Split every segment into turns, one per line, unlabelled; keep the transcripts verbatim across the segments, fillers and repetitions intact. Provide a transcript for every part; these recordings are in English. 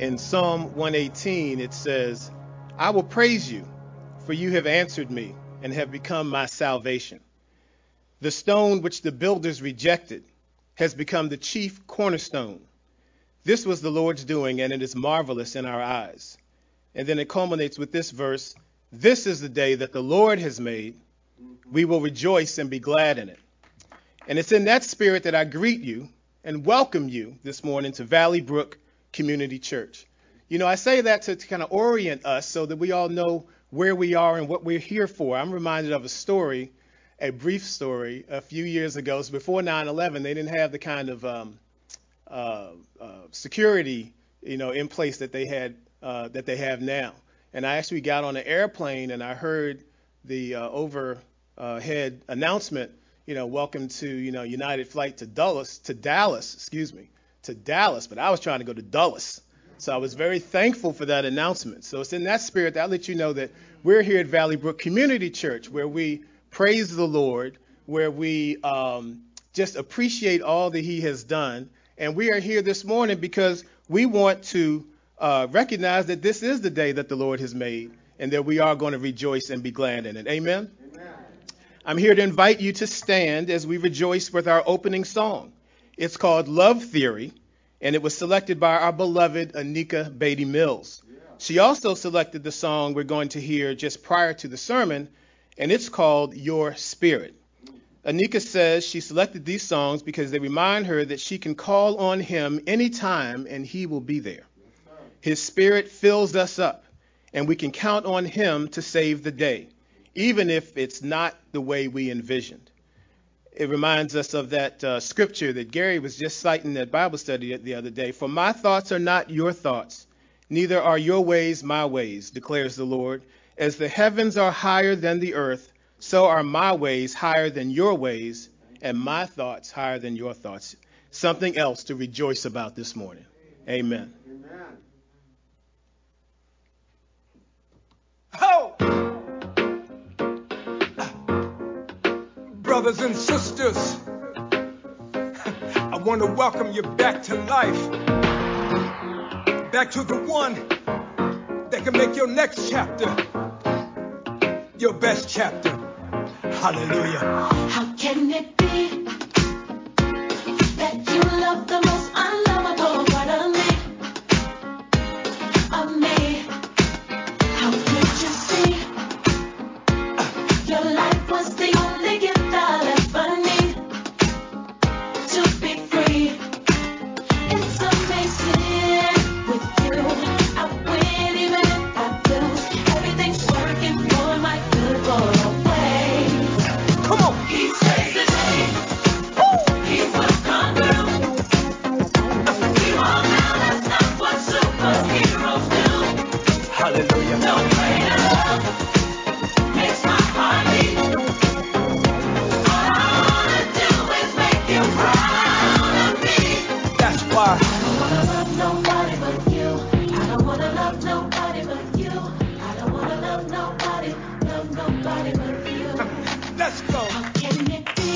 In Psalm one eighteen, it says, I will praise you, for you have answered me and have become my salvation. The stone which the builders rejected has become the chief cornerstone. This was the Lord's doing, and it is marvelous in our eyes. And then it culminates with this verse, this is the day that the Lord has made. We will rejoice and be glad in it. And it's in that spirit that I greet you and welcome you this morning to Valley Brook Community Church. You know, I say that to, to kind of orient us so that we all know where we are and what we're here for. I'm reminded of a story, a brief story, a few years ago. So before nine eleven, they didn't have the kind of um, uh, uh, security, you know, in place that they had, uh, that they have now. And I actually got on an airplane and I heard the uh, overhead announcement, you know, welcome to, you know, United flight to Dulles, to Dallas, excuse me, to Dallas. But I was trying to go to Dulles. So I was very thankful for that announcement. So it's in that spirit that I let you know that we're here at Valley Brook Community Church, where we praise the Lord, where we um, just appreciate all that he has done. And we are here this morning because we want to uh, recognize that this is the day that the Lord has made and that we are going to rejoice and be glad in it. Amen? Amen. I'm here to invite you to stand as we rejoice with our opening song. It's called Love Theory, and it was selected by our beloved Anika Beatty Mills. Yeah. She also selected the song we're going to hear just prior to the sermon, and it's called Your Spirit. Anika says she selected these songs because they remind her that she can call on him anytime and he will be there. His spirit fills us up, and we can count on him to save the day, even if it's not the way we envisioned. It reminds us of that uh, scripture that Gary was just citing at Bible study the other day. For my thoughts are not your thoughts, neither are your ways my ways, declares the Lord. As the heavens are higher than the earth, so are my ways higher than your ways, and my thoughts higher than your thoughts. Something else to rejoice about this morning. Amen.
Amen. Oh! Brothers and sisters, I want to welcome you back to life, back to the one that can make your next chapter your best chapter. Hallelujah.
How can it be that you love the most unlovable part of me, of me? How could you see your life was the only gift I'll ever need to be free? It's amazing with you. I win even if I lose. Everything's working for my good for always.
Come on.
He saves the day. He will come through. We all know that's not what superheroes do.
Hallelujah.
No greater love makes my heart beat. All I wanna do is make you proud of me.
That's why.
I don't wanna love nobody but you. I don't wanna love nobody but you. I don't wanna love nobody, love nobody but you.
Let's go.
How can it be?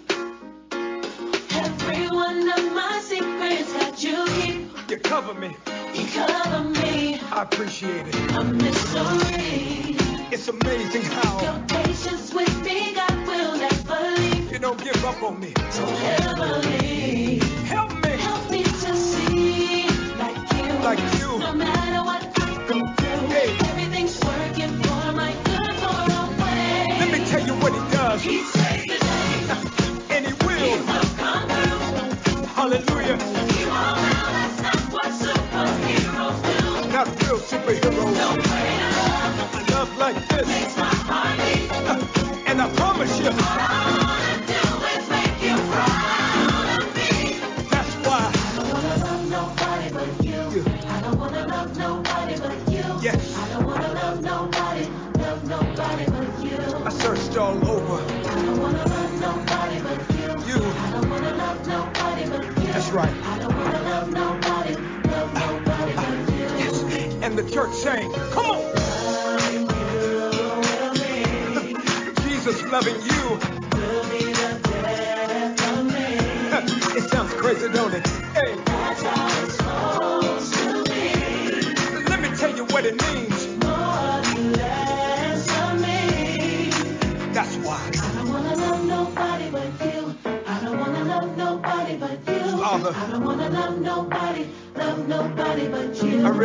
Every one of my secrets that you keep,
You cover me.
you cover me.
I appreciate it.
A mystery.
It's amazing how
Your patience with me, God will never leave.
you don't give up on me.
Don't ever leave.
Help me.
Help me to see like you.
Like you.
No matter what I go through,
Hey.
everything's working for my good for always.
Let me tell you what he does.
He saves the day.
And he
He
will.
will come through.
Hallelujah.
You all know that's not what superheroes do.
Not real superheroes.
No greater love
A love like this.
makes my heart beat.
And I promise you,
All I wanna do is make you proud of me.
that's why.
I don't wanna love nobody but you. I don't wanna love nobody but you.
Yes.
I don't wanna love nobody, love nobody but you.
I searched all over.
I don't wanna love nobody but you.
You.
I don't wanna love nobody but you.
That's right.
I don't wanna love nobody, love nobody but you.
Yes. And the church sang, come on.
Loving you will be,
Jesus loving you.
will be the death of me.
It sounds crazy, don't it? Hey.
That's how it's supposed to be.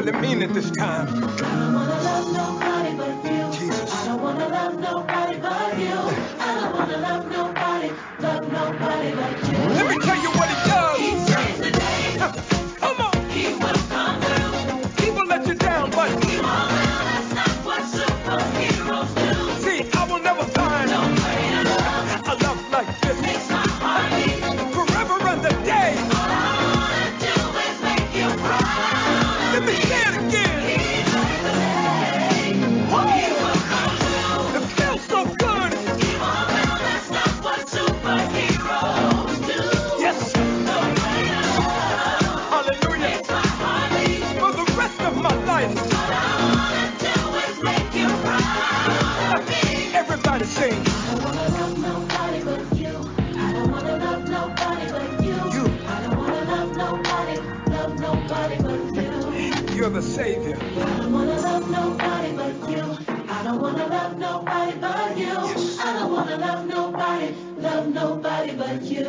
really mean it this time.
I don't wanna love nobody but you.
Jesus.
I don't wanna love nobody but you. I don't wanna love nobody, love nobody but you.
Let me tell you what he does.
He saves the day.
Come on.
He will come through.
He will let you down, but
He won't. That's not what superheroes do.
see, I will never find
No greater love
a love like this.
makes my heart beat.
Forever and the day.
All I wanna do is make you proud.
Let me say it again.
He saves the day. He will come through.
It feels so good.
He won't. That's not what superheroes do.
Yes.
No greater love
Hallelujah.
makes my heart beat.
For the rest of my life.
All I wanna do is make you proud of me.
Everybody sing.
I don't wanna love nobody but you. I don't wanna love nobody but you.
You.
I don't wanna love nobody, love nobody but you.
You're the Savior.
I don't wanna love nobody but you. I don't wanna love nobody but you.
Yes.
I don't wanna love nobody, love nobody but you.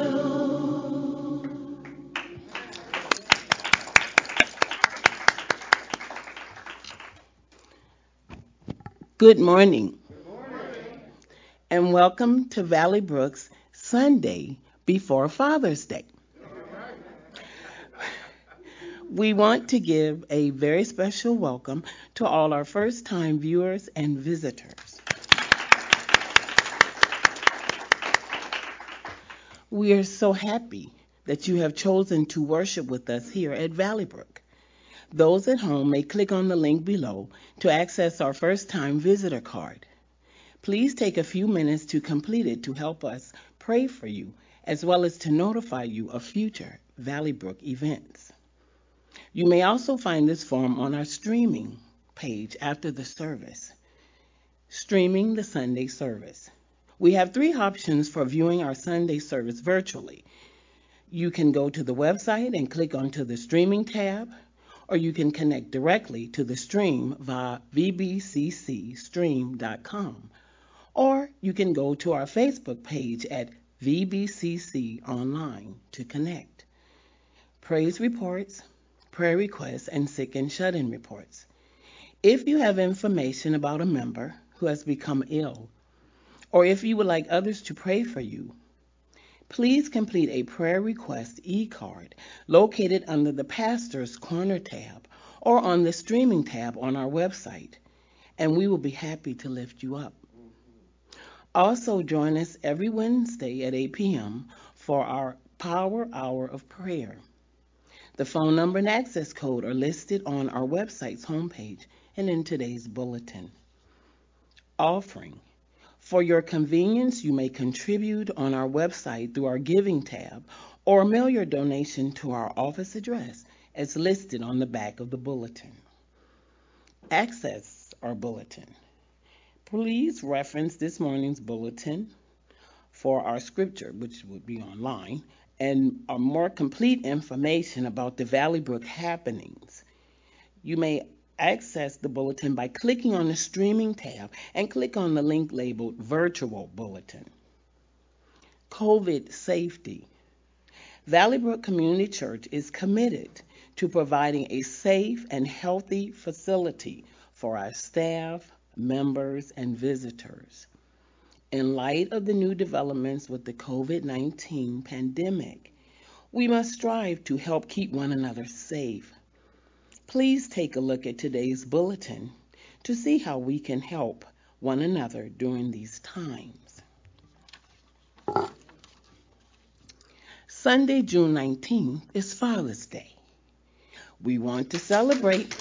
Good morning, and welcome to Valley Brook's Sunday before Father's Day. We want to give a very special welcome to all our first-time viewers and visitors. We are so happy that you have chosen to worship with us here at Valley Brook. Those at home may click on the link below to access our first-time visitor card. Please take a few minutes to complete it to help us pray for you, as well as to notify you of future Valley Brook events. You may also find this form on our streaming page after the service. Streaming the Sunday service. We have three options for viewing our Sunday service virtually. You can go to the website and click onto the streaming tab, or you can connect directly to the stream via v b c c stream dot com. Or you can go to our Facebook page at V B C C Online to connect. Praise reports, prayer requests, and sick and shut-in reports. If you have information about a member who has become ill, or if you would like others to pray for you, please complete a prayer request e-card located under the Pastor's Corner tab or on the streaming tab on our website, and we will be happy to lift you up. Also, join us every Wednesday at eight p.m. for our Power Hour of Prayer. The phone number and access code are listed on our website's homepage and in today's bulletin. Offering. For your convenience, you may contribute on our website through our Giving tab or mail your donation to our office address as listed on the back of the bulletin. Access our bulletin. Please reference this morning's bulletin for our scripture, which would be online, and a more complete information about the Valley Brook happenings. You may access the bulletin by clicking on the streaming tab and click on the link labeled Virtual Bulletin. COVID safety. Valley Brook Community Church is committed to providing a safe and healthy facility for our staff, members, and visitors. In light of the new developments with the COVID nineteen pandemic, we must strive to help keep one another safe. Please take a look at today's bulletin to see how we can help one another during these times. Sunday, June nineteenth is Father's Day. We want to celebrate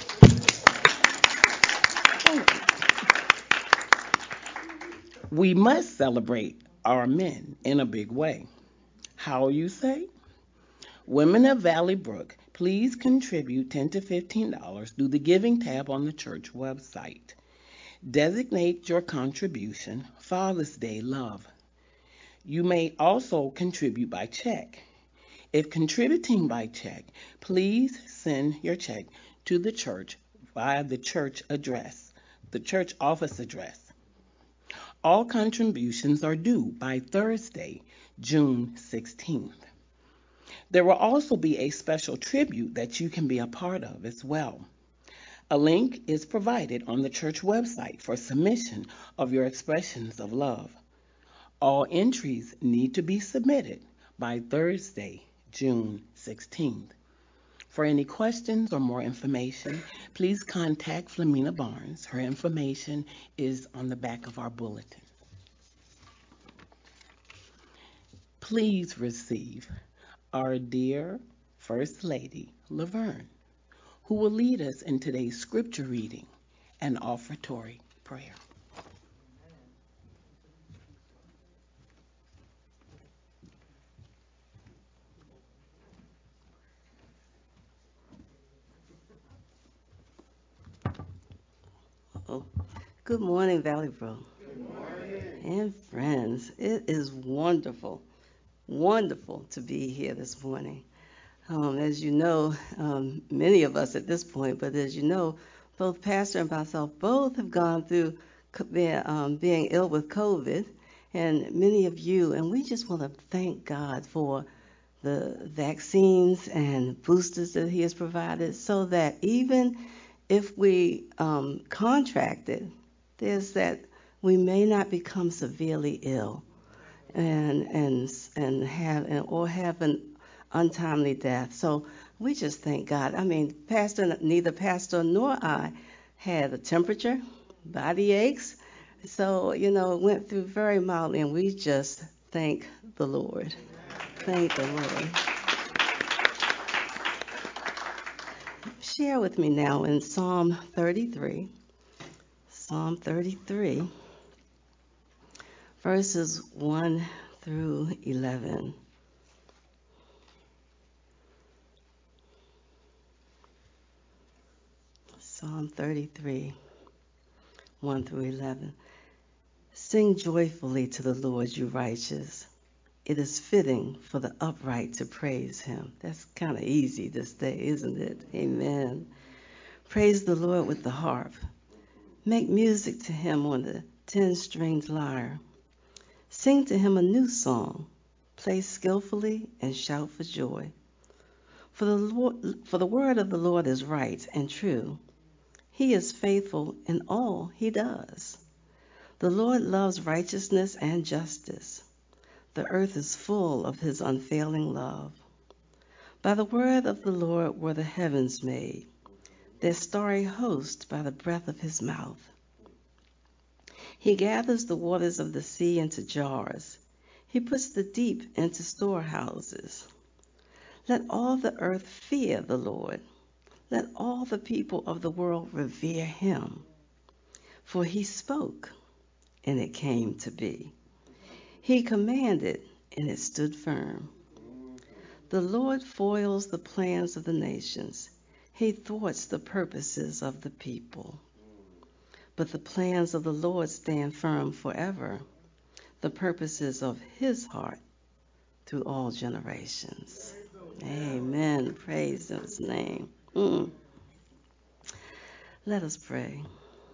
We must celebrate our men in a big way. How you say? Women of Valley Brook, please contribute ten to fifteen dollars through the Giving tab on the church website. Designate your contribution Father's Day Love. You may also contribute by check. If contributing by check, please send your check to the church via the church address, the church office address. All contributions are due by Thursday, June sixteenth. There will also be a special tribute that you can be a part of as well. A link is provided on the church website for submission of your expressions of love. All entries need to be submitted by Thursday, June sixteenth. For any questions or more information, please contact Flamina Barnes. Her information is on the back of our bulletin. Please receive our dear First Lady, Laverne, who will lead us in today's scripture reading and offertory prayer.
Oh, good morning, Valley Bro. And friends. It is wonderful, wonderful to be here this morning. Um, as you know, um, many of us at this point, but as you know, both Pastor and myself both have gone through co- being, um, being ill with COVID, and many of you, and we just want to thank God for the vaccines and boosters that He has provided so that even if we um, contracted, there's that we may not become severely ill and and and have and, or have an untimely death. So we just thank God. I mean, Pastor, neither Pastor nor I had a temperature, body aches. So you know, it went through very mildly, and we just thank the Lord. Thank the Lord. Share with me now in Psalm thirty-three. Psalm thirty-three, verses one through eleven. Psalm thirty-three, one through eleven. Sing joyfully to the Lord, you righteous. It is fitting for the upright to praise him. That's kind of easy this day, isn't it? Amen. Praise the Lord with the harp. Make music to him on the ten-stringed lyre. Sing to him a new song. Play skillfully and shout for joy. For the Lord, for the word of the Lord is right and true. He is faithful in all he does. The Lord loves righteousness and justice. The earth is full of his unfailing love. By the word of the Lord were the heavens made, their starry host by the breath of his mouth. He gathers the waters of the sea into jars. He puts the deep into storehouses. Let all the earth fear the Lord. Let all the people of the world revere him. For he spoke, and it came to be. He commanded, and it stood firm. The Lord foils the plans of the nations. He thwarts the purposes of the people. But the plans of the Lord stand firm forever, the purposes of his heart through all generations. Amen. Praise his name. Mm. Let us pray.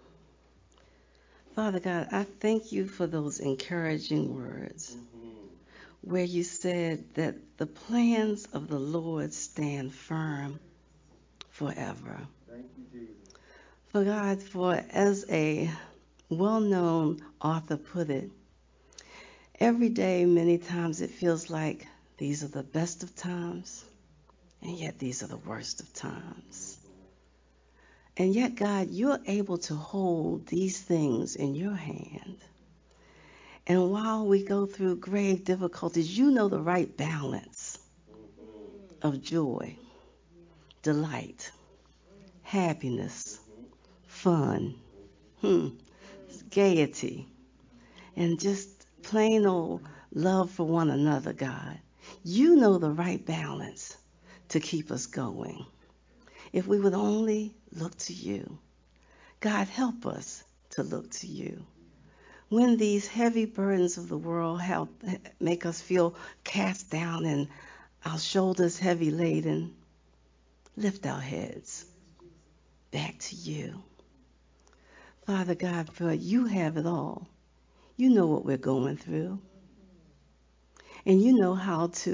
Father God, I thank you for those encouraging words where you said that the plans of the Lord stand firm forever. For God, for as a well-known author put it, every day, many times it feels like these are the best of times, and yet these are the worst of times. And yet, God, you're able to hold these things in your hand. And while we go through grave difficulties, you know the right balance of joy, delight, happiness, fun, hmm, gaiety, and just plain old love for one another, God. You know the right balance to keep us going. If we would only look to you. God, help us to look to you. When these heavy burdens of the world help make us feel cast down and our shoulders heavy laden, lift our heads back to you. Father God, for you have it all. You know what we're going through. And you know how to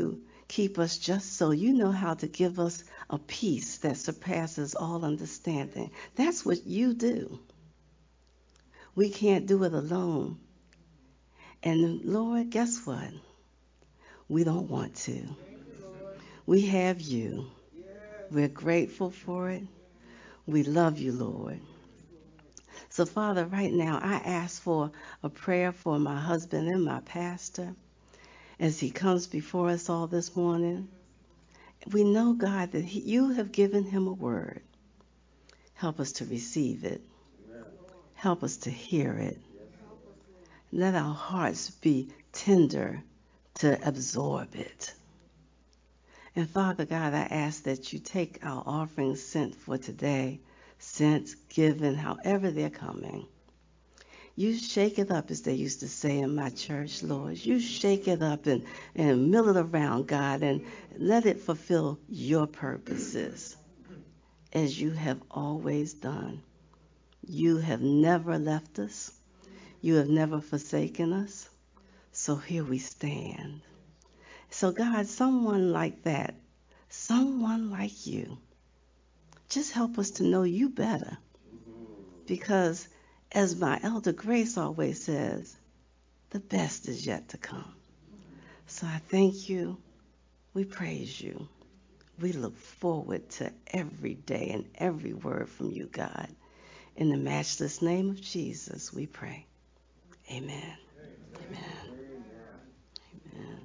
keep us just so. You know how to give us a peace that surpasses all understanding. That's what you do. We can't do it alone. And Lord, guess what? We don't want to. We have you. We're grateful for it. We love you, Lord. So, Father, right now, I ask for a prayer for my husband and my pastor as he comes before us all this morning. We know, God, that he, you have given him a word. Help us to receive it. Help us to hear it. Let our hearts be tender to absorb it. And Father God, I ask that you take our offerings sent for today, sent, given, however they're coming. You shake it up, as they used to say in my church, Lord. You shake it up and, and mill it around, God, and let it fulfill your purposes, as you have always done. You have never left us. You have never forsaken us. So here we stand. So God, someone like that, someone like you, just help us to know you better. Because as my elder Grace always says, the best is yet to come. So I thank you. We praise you. We look forward to every day and every word from you, God. In the matchless name of Jesus, we pray. Amen. Amen. Amen.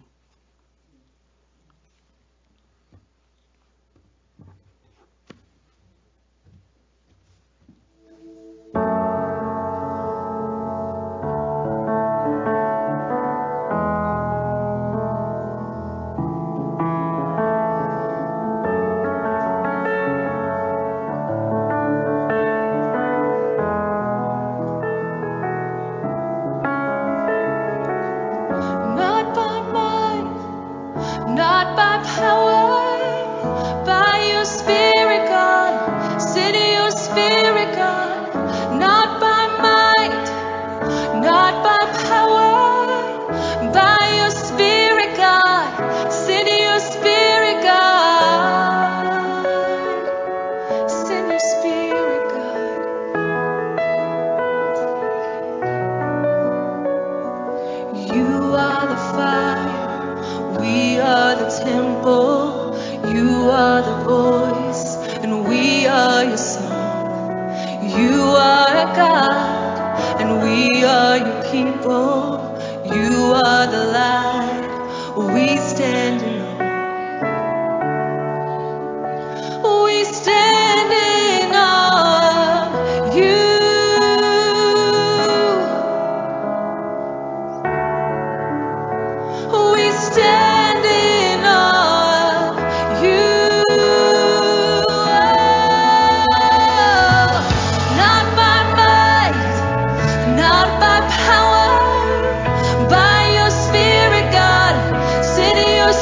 Not by might, not by power, by your spirit, God. Send your spirit, God. Not by might, not by power, by your spirit, God. Send your spirit, God. Send your spirit, God. You are the fire, we are the temple. You are the voice, and we are your song. You are God, and we are your people. You are the light, we stand in awe. We stand in awe of you. We stand in awe of you. Not by might, not by power, by your spirit, God. Send your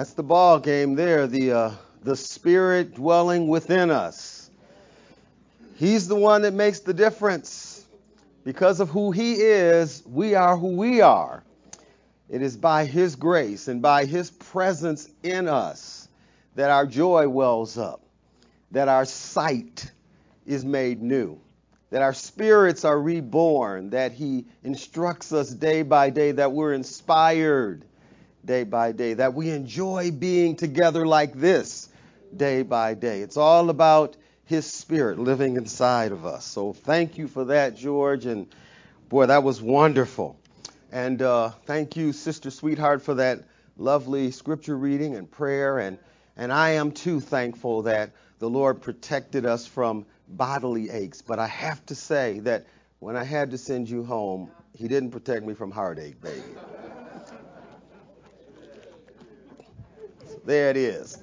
That's the ball game there, the uh, the Spirit dwelling within us. He's the one that makes the difference. Because of who He is, we are who we are. It is by His grace and by His presence in us that our joy wells up, that our sight is made new, that our spirits are reborn, that He instructs us day by day, that we're inspired day by day, that we enjoy being together like this day by day. It's all about His Spirit living inside of us. So thank you for that, George. And boy, that was wonderful. And uh, thank you, Sister Sweetheart, for that lovely scripture reading and prayer. And, and I am too thankful that the Lord protected us from bodily aches. But I have to say that when I had to send you home, He didn't protect me from heartache, baby. There it is.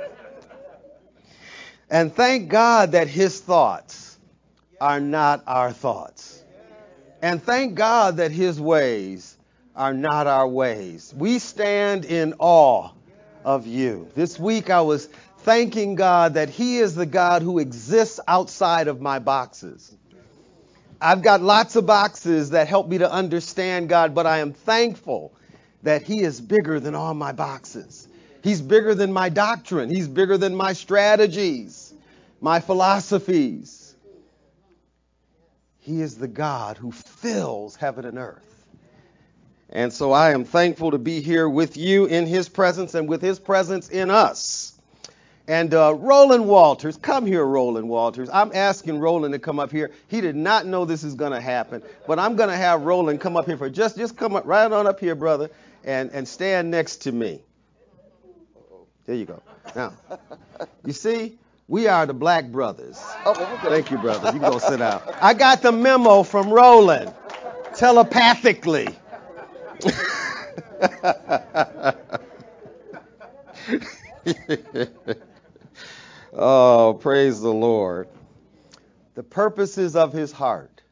And thank God that His thoughts are not our thoughts. And thank God that His ways are not our ways. We stand in awe of You. This week I was thanking God that He is the God who exists outside of my boxes. I've got lots of boxes that help me to understand God, but I am thankful that He is bigger than all my boxes. He's bigger than my doctrine. He's bigger than my strategies, my philosophies. He is the God who fills heaven and earth. And so I am thankful to be here with you in His presence and with His presence in us. And uh, Roland Walters, come here, Roland Walters. I'm asking Roland to come up here. He did not know this is going to happen, but I'm going to have Roland come up here for just, just come up, right on up here, brother, and, and stand next to me. There you go. Now, you see, we are the Black Brothers.
Oh, okay.
Thank you, brother. You can go sit down. I got the memo from Roland, telepathically. Oh, praise the Lord. The purposes of His heart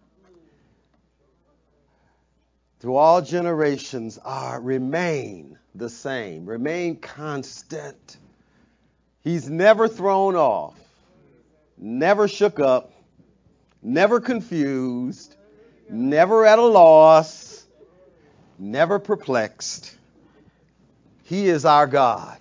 through all generations are remain the same, remain constant. He's never thrown off, never shook up, never confused, never at a loss, never perplexed. He is our God.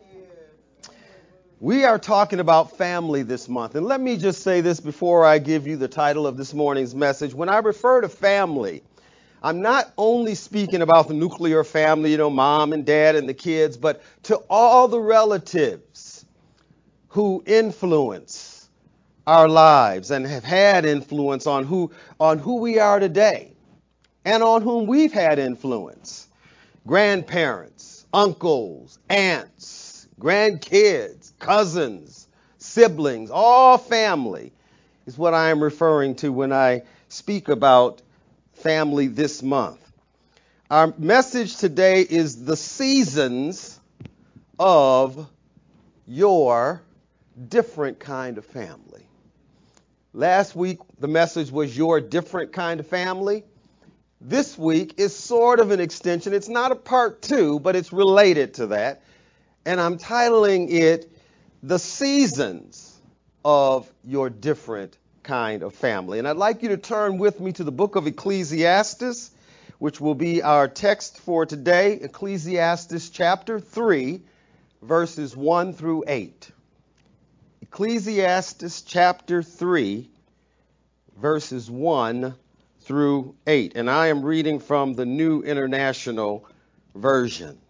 We are talking about family this month. And let me just say this before I give you the title of this morning's message. When I refer to family, I'm not only speaking about the nuclear family, you know, mom and dad and the kids, but to all the relatives who influence our lives and have had influence on who on who we are today and on whom we've had influence. Grandparents, uncles, aunts, grandkids, cousins, siblings, all family is what I am referring to when I speak about family this month. Our message today is the seasons of your different kind of family. Last week, the message was your different kind of family. This week is sort of an extension. It's not a part two, but it's related to that. And I'm titling it The Seasons of Your Different Kind of Family. And I'd like you to turn with me to the book of Ecclesiastes, which will be our text for today. Ecclesiastes chapter three, verses one through eight. Ecclesiastes chapter three, verses one through eight. And I am reading from the New International Version.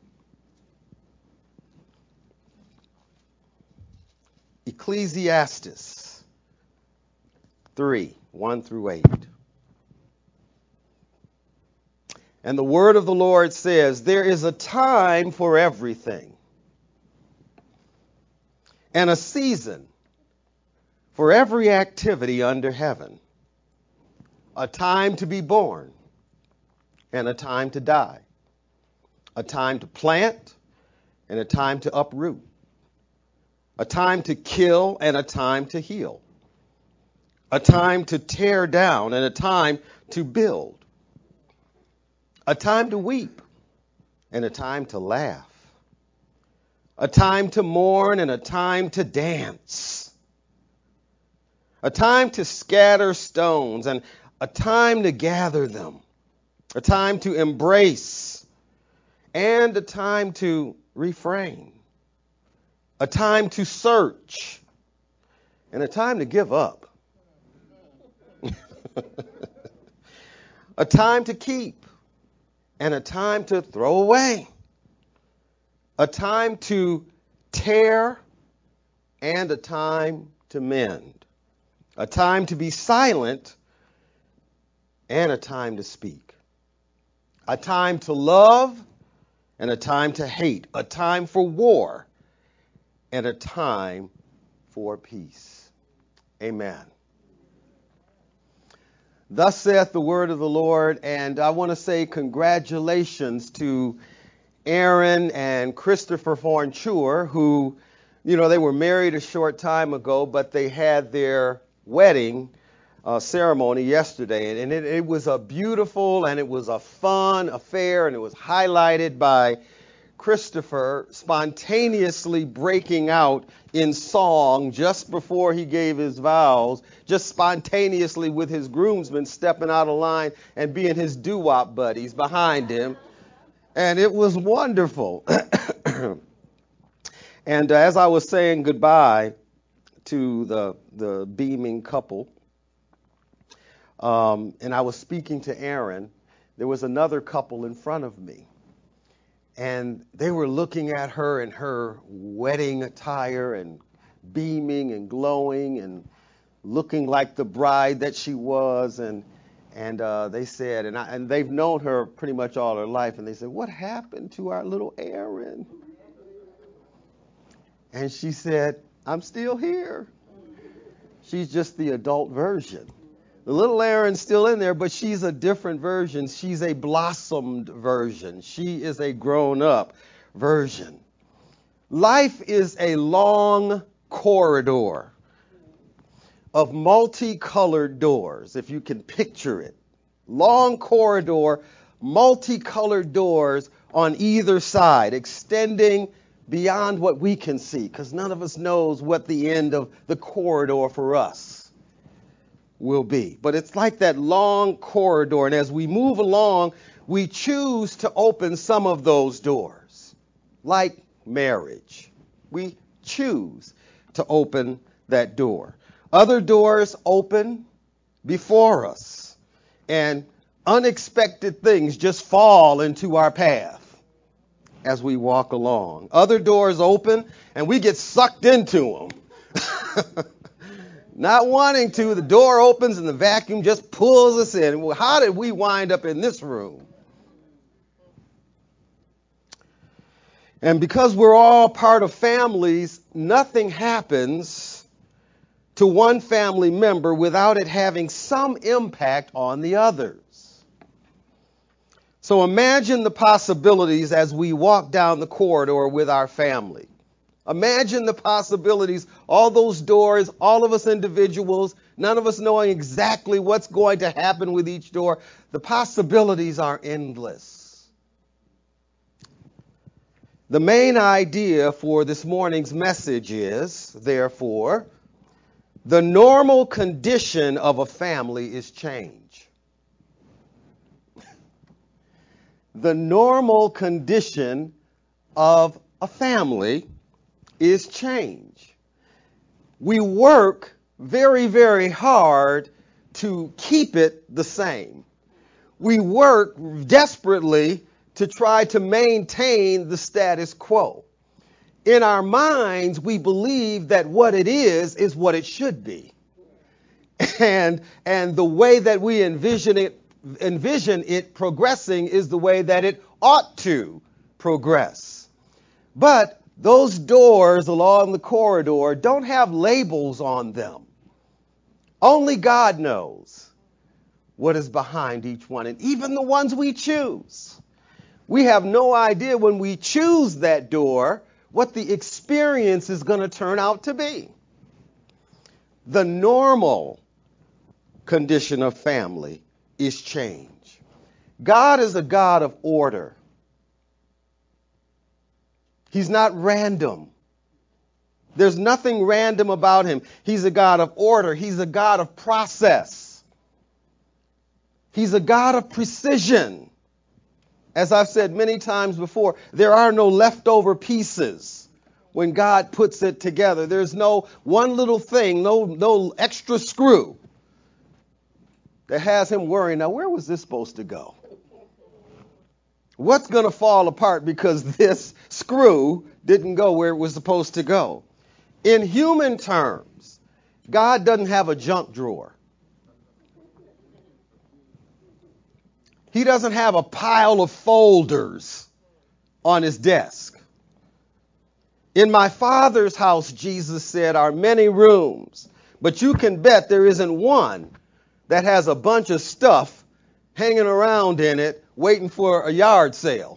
Ecclesiastes three, one through eight. And the word of the Lord says, there is a time for everything, and a season for every activity under heaven, a time to be born and a time to die, a time to plant and a time to uproot, a time to kill and a time to heal, a time to tear down and a time to build, a time to weep and a time to laugh, a time to mourn and a time to dance, a time to scatter stones and a time to gather them, a time to embrace and a time to refrain, a time to search and a time to give up, a time to keep and a time to throw away, a time to tear and a time to mend, a time to be silent and a time to speak, a time to love and a time to hate, a time for war and a time for peace. Amen. Thus saith the word of the Lord, and I want to say congratulations to Aaron and Christopher Fornture, who, you know, they were married a short time ago, but they had their wedding uh, ceremony yesterday, and it, it was a beautiful and it was a fun affair, and it was highlighted by Christopher spontaneously breaking out in song just before he gave his vows, just spontaneously with his groomsmen stepping out of line and being his doo-wop buddies behind him. And it was wonderful. And uh, as I was saying goodbye to the, the beaming couple, um, and I was speaking to Aaron, there was another couple in front of me. And they were looking at her in her wedding attire and beaming and glowing and looking like the bride that she was. And and uh, they said, and, I, and they've known her pretty much all her life. And they said, what happened to our little Aaron? And she said, I'm still here. She's just the adult version. The little Aaron's still in there, but she's a different version. She's a blossomed version. She is a grown-up version. Life is a long corridor of multicolored doors, if you can picture it. Long corridor, multicolored doors on either side, extending beyond what we can see, because none of us knows what the end of the corridor for us will be. But it's like that long corridor, and as we move along, we choose to open some of those doors, like marriage. We choose to open that door. Other doors open before us, and unexpected things just fall into our path as we walk along. Other doors open, and we get sucked into them. Not wanting to, the door opens and the vacuum just pulls us in. Well, how did we wind up in this room? And because we're all part of families, nothing happens to one family member without it having some impact on the others. So imagine the possibilities as we walk down the corridor with our family. Imagine the possibilities, all those doors, all of us individuals, none of us knowing exactly what's going to happen with each door. The possibilities are endless. The main idea for this morning's message is, therefore, the normal condition of a family is change. The normal condition of a family is change. We work very, very hard to keep it the same. We work desperately to try to maintain the status quo. In our minds, we believe that what it is is what it should be. And, and the way that we envision it, envision it progressing is the way that it ought to progress. But those doors along the corridor don't have labels on them. Only God knows what is behind each one, and even the ones we choose. We have no idea when we choose that door what the experience is going to turn out to be. The normal condition of family is change. God is a God of order. He's not random. There's nothing random about him. He's a God of order. He's a God of process. He's a God of precision. As I've said many times before, there are no leftover pieces when God puts it together. There's no one little thing, no, no extra screw that has him worrying, now where was this supposed to go? What's going to fall apart because this screw didn't go where it was supposed to go? In human terms, God doesn't have a junk drawer. He doesn't have a pile of folders on his desk. In my Father's house, Jesus said, are many rooms, but you can bet there isn't one that has a bunch of stuff hanging around in it waiting for a yard sale.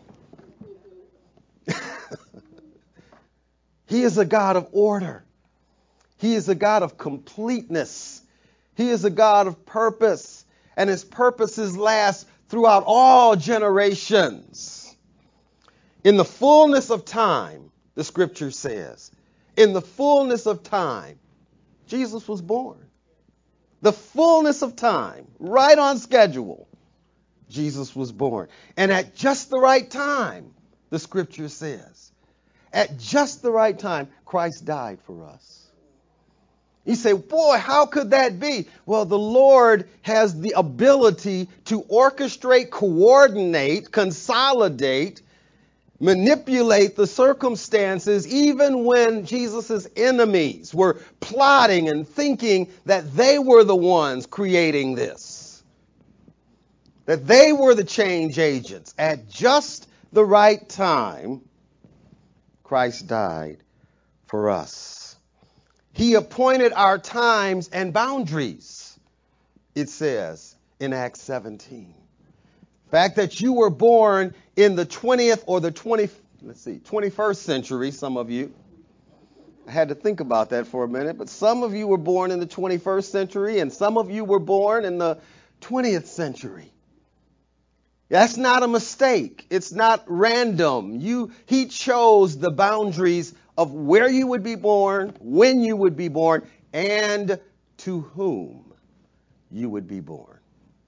He is a God of order. He is a God of completeness. He is a God of purpose, and his purposes last throughout all generations. In the fullness of time, the scripture says, in the fullness of time, Jesus was born. The fullness of time, right on schedule, Jesus was born. And at just the right time, the scripture says, at just the right time, Christ died for us. You say, boy, how could that be? Well, the Lord has the ability to orchestrate, coordinate, consolidate, manipulate the circumstances, even when Jesus' enemies were plotting and thinking that they were the ones creating this, that they were the change agents. At just the right time, Christ died for us. He appointed our times and boundaries, it says in Acts seventeen. The fact that you were born in the twentieth or the twentieth, let's see, twenty-first century, some of you. I had to think about that for a minute, but some of you were born in the twenty-first century and some of you were born in the twentieth century. That's not a mistake. It's not random. You, he chose the boundaries of where you would be born, when you would be born, and to whom you would be born.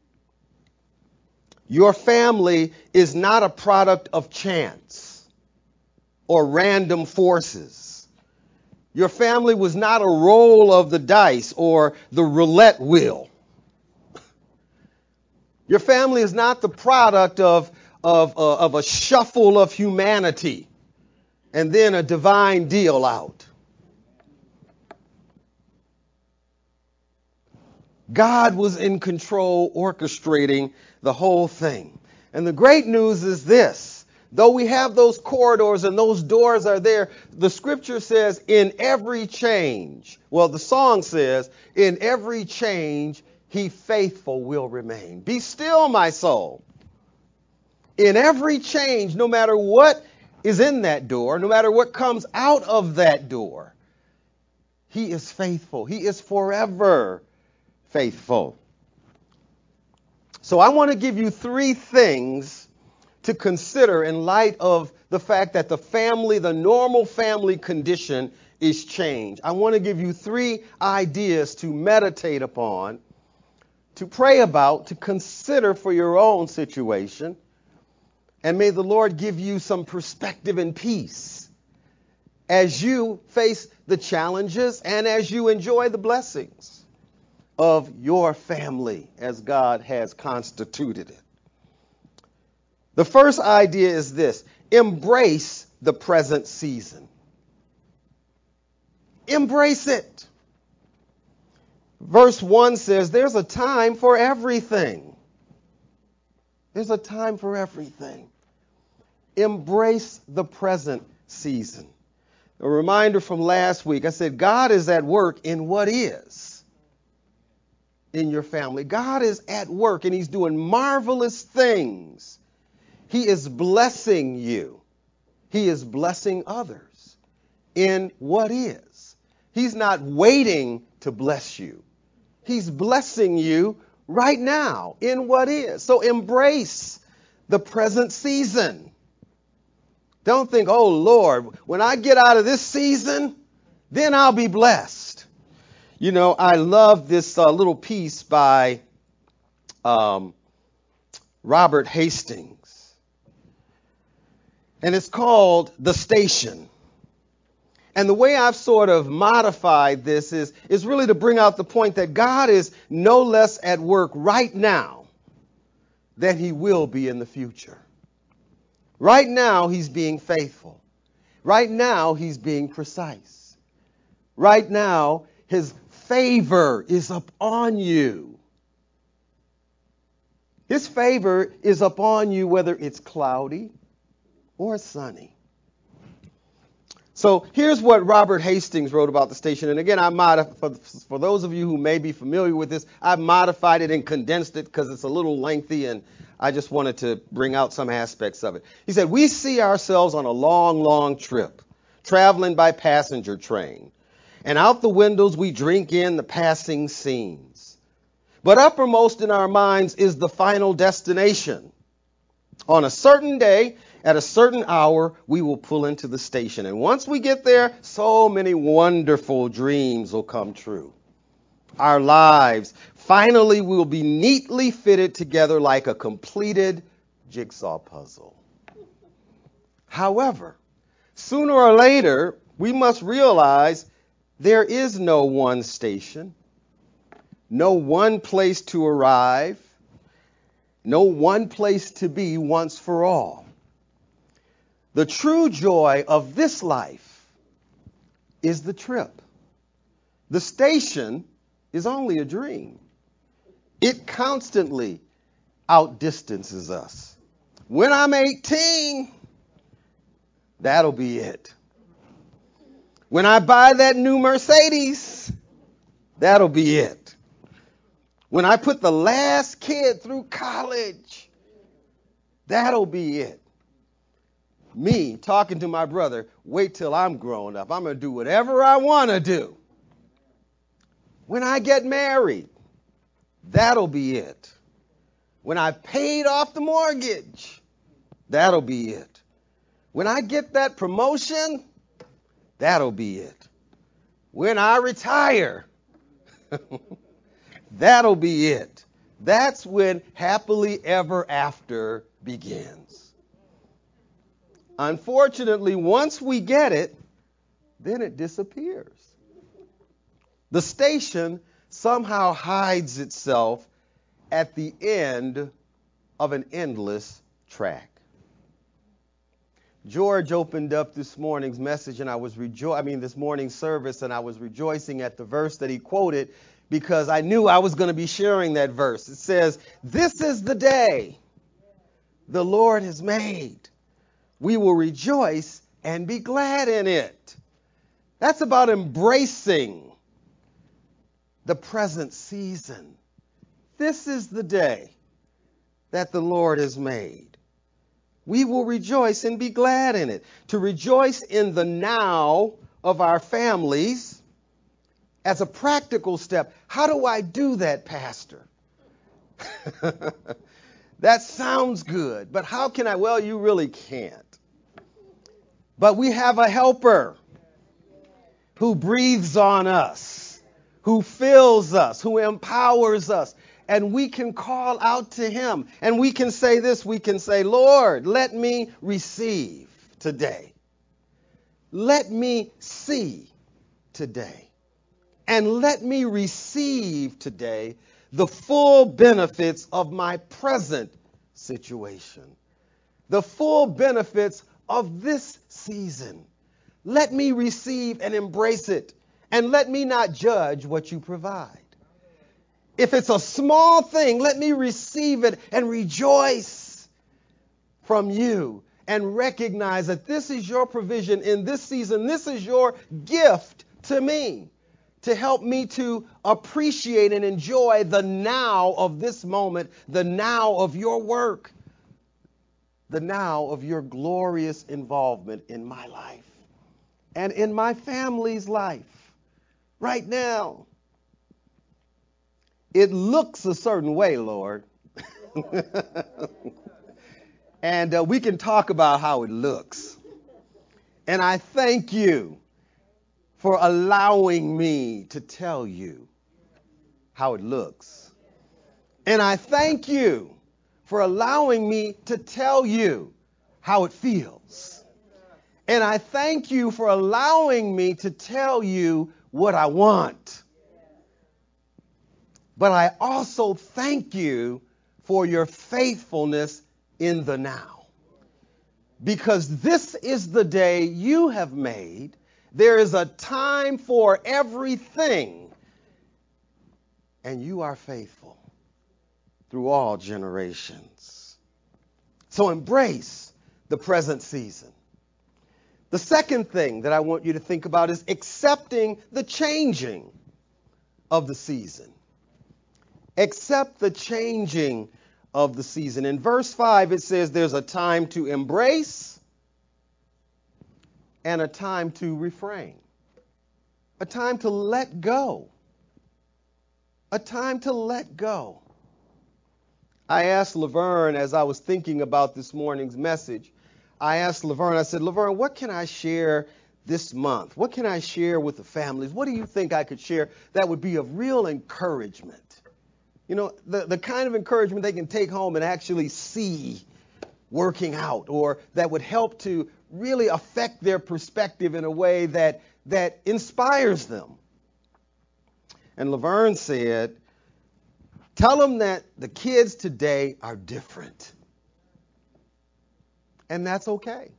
Your family is not a product of chance or random forces. Your family was not a roll of the dice or the roulette wheel. Your family is not the product of, of, uh, of a shuffle of humanity and then a divine deal out. God was in control, orchestrating the whole thing. And the great news is this. Though we have those corridors and those doors are there, the scripture says in every change, well, the song says, in every change, he faithful will remain. Be still, my soul. In every change, no matter what is in that door, no matter what comes out of that door, he is faithful. He is forever faithful. So I want to give you three things to consider in light of the fact that the family, the normal family condition is changed. I want to give you three ideas to meditate upon, to pray about, to consider for your own situation. And may the Lord give you some perspective and peace as you face the challenges and as you enjoy the blessings of your family as God has constituted it. The first idea is this: embrace the present season. Embrace it. Verse one says there's a time for everything. There's a time for everything. Embrace the present season. A reminder from last week, I said God is at work in what is in your family. God is at work and he's doing marvelous things. He is blessing you. He is blessing others in what is. He's not waiting to bless you. He's blessing you right now in what is. So embrace the present season. Don't think, oh, Lord, when I get out of this season, then I'll be blessed. You know, I love this uh, little piece by um, Robert Hastings. And it's called The Station. And the way I've sort of modified this is, is really to bring out the point that God is no less at work right now than he will be in the future. Right now, he's being faithful. Right now, he's being precise. Right now, his favor is upon you. His favor is upon you whether it's cloudy or sunny. So here's what Robert Hastings wrote about the station. And again, I modif- for, for those of you who may be familiar with this, I've modified it and condensed it because it's a little lengthy and I just wanted to bring out some aspects of it. He said, we see ourselves on a long, long trip, traveling by passenger train. And out the windows we drink in the passing scenes. But uppermost in our minds is the final destination. On a certain day, at a certain hour, we will pull into the station. And once we get there, so many wonderful dreams will come true. Our lives finally will be neatly fitted together like a completed jigsaw puzzle. However, sooner or later, we must realize there is no one station, no one place to arrive, no one place to be once for all. The true joy of this life is the trip. The station is only a dream. It constantly outdistances us. When I'm eighteen, that'll be it. When I buy that new Mercedes, that'll be it. When I put the last kid through college, that'll be it. Me talking to my brother, wait till I'm grown up. I'm going to do whatever I want to do. When I get married, that'll be it. When I've paid off the mortgage, that'll be it. When I get that promotion, that'll be it. When I retire, that'll be it. That's when happily ever after begins. Unfortunately, once we get it, then it disappears. The station somehow hides itself at the end of an endless track. George opened up this morning's message and I was rejo- I mean this morning's service and I was rejoicing at the verse that he quoted because I knew I was going to be sharing that verse. It says, "This is the day the Lord has made. We will rejoice and be glad in it." That's about embracing the present season. This is the day that the Lord has made. We will rejoice and be glad in it. To rejoice in the now of our families as a practical step. How do I do that, Pastor? That sounds good, but how can I? Well, you really can't. But we have a helper who breathes on us, who fills us, who empowers us. And we can call out to him. And we can say this, we can say, Lord, let me receive today. Let me see today. And let me receive today the full benefits of my present situation. The full benefits of this season. Let me receive and embrace it. And let me not judge what you provide. If it's a small thing, let me receive it and rejoice from you and recognize that this is your provision in this season. This is your gift to me to help me to appreciate and enjoy the now of this moment, the now of your work, the now of your glorious involvement in my life and in my family's life right now. It looks a certain way, Lord. And uh, we can talk about how it looks. And I thank you for allowing me to tell you how it looks. And I thank you for allowing me to tell you how it feels. And I thank you for allowing me to tell you what I want. But I also thank you for your faithfulness in the now. Because this is the day you have made. There is a time for everything. And you are faithful through all generations. So embrace the present season. The second thing that I want you to think about is accepting the changing of the season. Accept the changing of the season. In verse five, it says there's a time to embrace and a time to refrain. A time to let go. A time to let go. I asked Laverne as I was thinking about this morning's message, I asked Laverne, I said, Laverne, what can I share this month? What can I share with the families? What do you think I could share that would be of real encouragement? You know, the, the kind of encouragement they can take home and actually see working out, or that would help to really affect their perspective in a way that, that inspires them. And Laverne said, tell them that the kids today are different. And that's okay.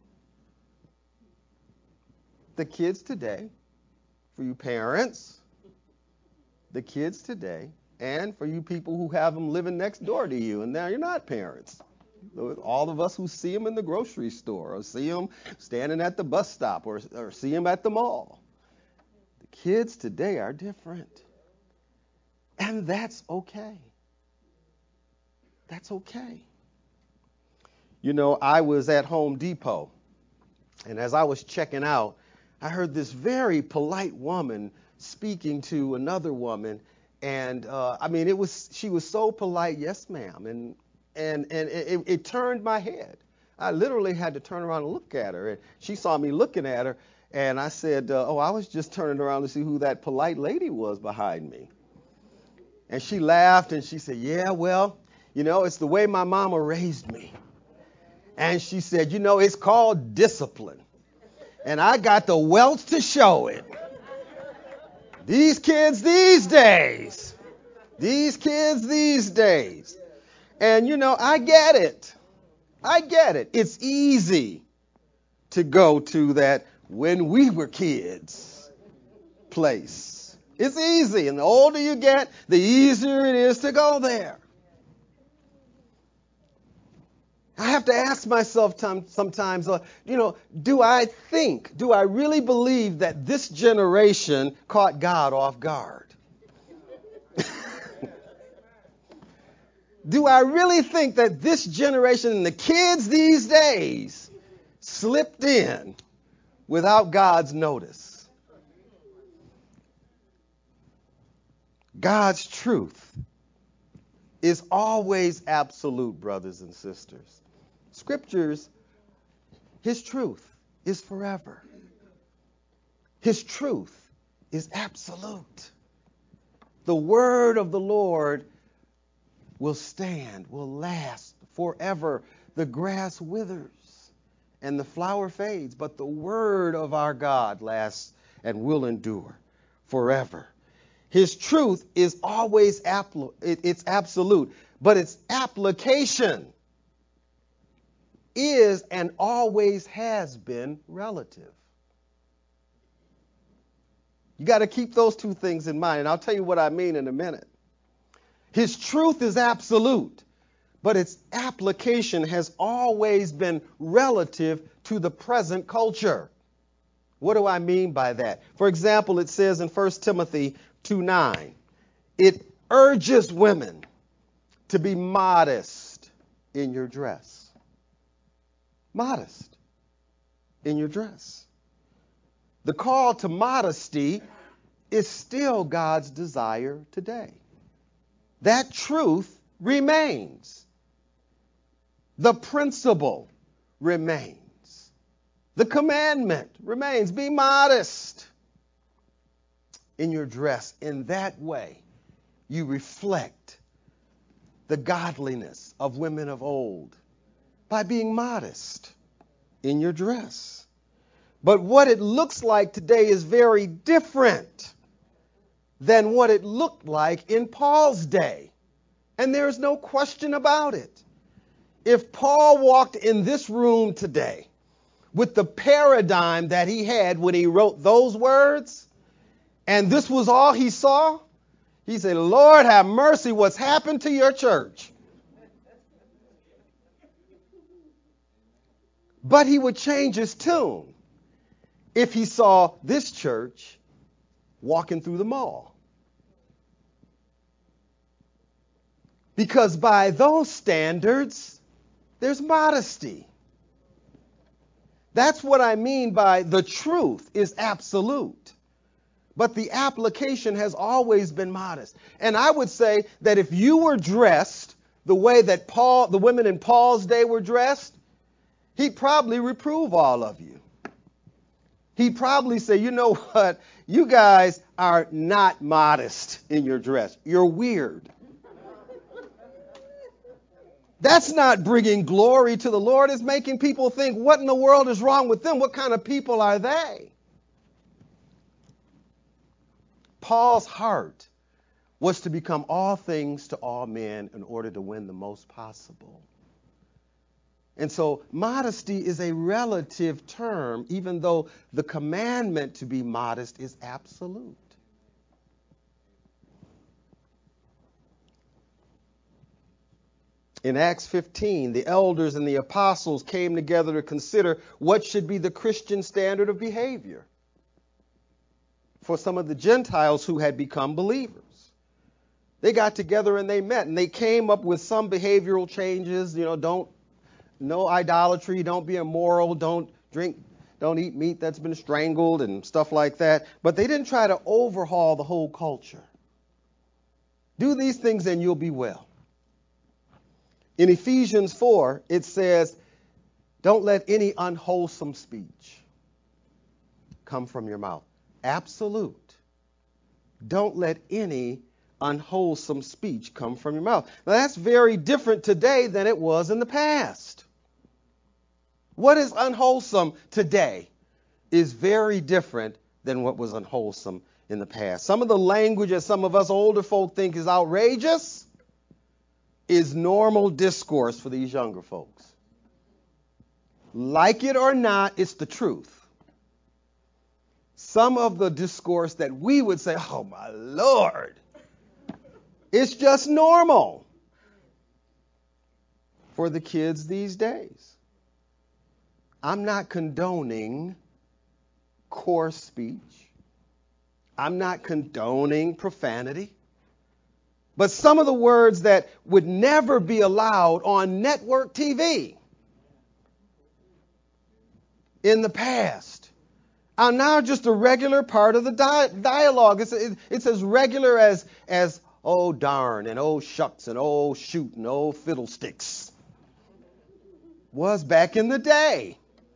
The kids today, for you parents, the kids today, and for you people who have them living next door to you, and now you're not parents. All of us who see them in the grocery store, or see them standing at the bus stop, or, or see them at the mall. The kids today are different. And that's okay. That's okay. You know, I was at Home Depot, and as I was checking out, I heard this very polite woman speaking to another woman, and uh, I mean, it was she was so polite, yes, ma'am, and and and it, it turned my head. I literally had to turn around and look at her, and she saw me looking at her, and I said, uh, "Oh, I was just turning around to see who that polite lady was behind me." And she laughed, and she said, "Yeah, well, you know, it's the way my mama raised me." And she said, you know, it's called discipline. And I got the wealth to show it. These kids these days. These kids these days. And, you know, I get it. I get it. It's easy to go to that when we were kids place. It's easy. And the older you get, the easier it is to go there. I have to ask myself sometimes, uh, you know, do I think, do I really believe that this generation caught God off guard? Do I really think that this generation and the kids these days slipped in without God's notice? God's truth is always absolute, brothers and sisters. Scriptures, His truth is forever. His truth is absolute. The word of the Lord will stand, will last forever. The grass withers and the flower fades, but the word of our God lasts and will endure forever. His truth is always apl- it's absolute, but its application is and always has been relative. You got to keep those two things in mind, and I'll tell you what I mean in a minute. His truth is absolute, but its application has always been relative to the present culture. What do I mean by that? For example, it says in First Timothy two nine, it urges women to be modest in your dress. Modest in your dress. The call to modesty is still God's desire today. That truth remains. The principle remains. The commandment remains, be modest in your dress. In that way, you reflect the godliness of women of old by being modest in your dress. But what it looks like today is very different than what it looked like in Paul's day. And there's no question about it. If Paul walked in this room today with the paradigm that he had when he wrote those words, and this was all he saw, he said, Lord, have mercy, what's happened to your church? But he would change his tune if he saw this church walking through the mall. Because by those standards, there's modesty. That's what I mean by the truth is absolute. But the application has always been modest. And I would say that if you were dressed the way that Paul, the women in Paul's day were dressed, he'd probably reprove all of you. He'd probably say, you know what? You guys are not modest in your dress. You're weird. That's not bringing glory to the Lord. It's making people think, what in the world is wrong with them? What kind of people are they? Paul's heart was to become all things to all men in order to win the most possible. And so modesty is a relative term, even though the commandment to be modest is absolute. In Acts fifteen, the elders and the apostles came together to consider what should be the Christian standard of behavior for some of the Gentiles who had become believers. They got together and they met and they came up with some behavioral changes. You know, don't, no idolatry, don't be immoral, don't drink, don't eat meat that's been strangled and stuff like that. But they didn't try to overhaul the whole culture. Do these things and you'll be well. In Ephesians four, it says, don't let any unwholesome speech come from your mouth. Absolute. Don't let any unwholesome speech come from your mouth. Now that's very different today than it was in the past. What is unwholesome today is very different than what was unwholesome in the past. Some of the language that some of us older folk think is outrageous is normal discourse for these younger folks. Like it or not, it's the truth. Some of the discourse that we would say, oh my Lord, it's just normal for the kids these days. I'm not condoning coarse speech. I'm not condoning profanity. But some of the words that would never be allowed on network T V in the past are now just a regular part of the di- dialogue. It's, it, it's as regular as, as, oh darn, and oh shucks, and oh shoot, and oh fiddlesticks was back in the day.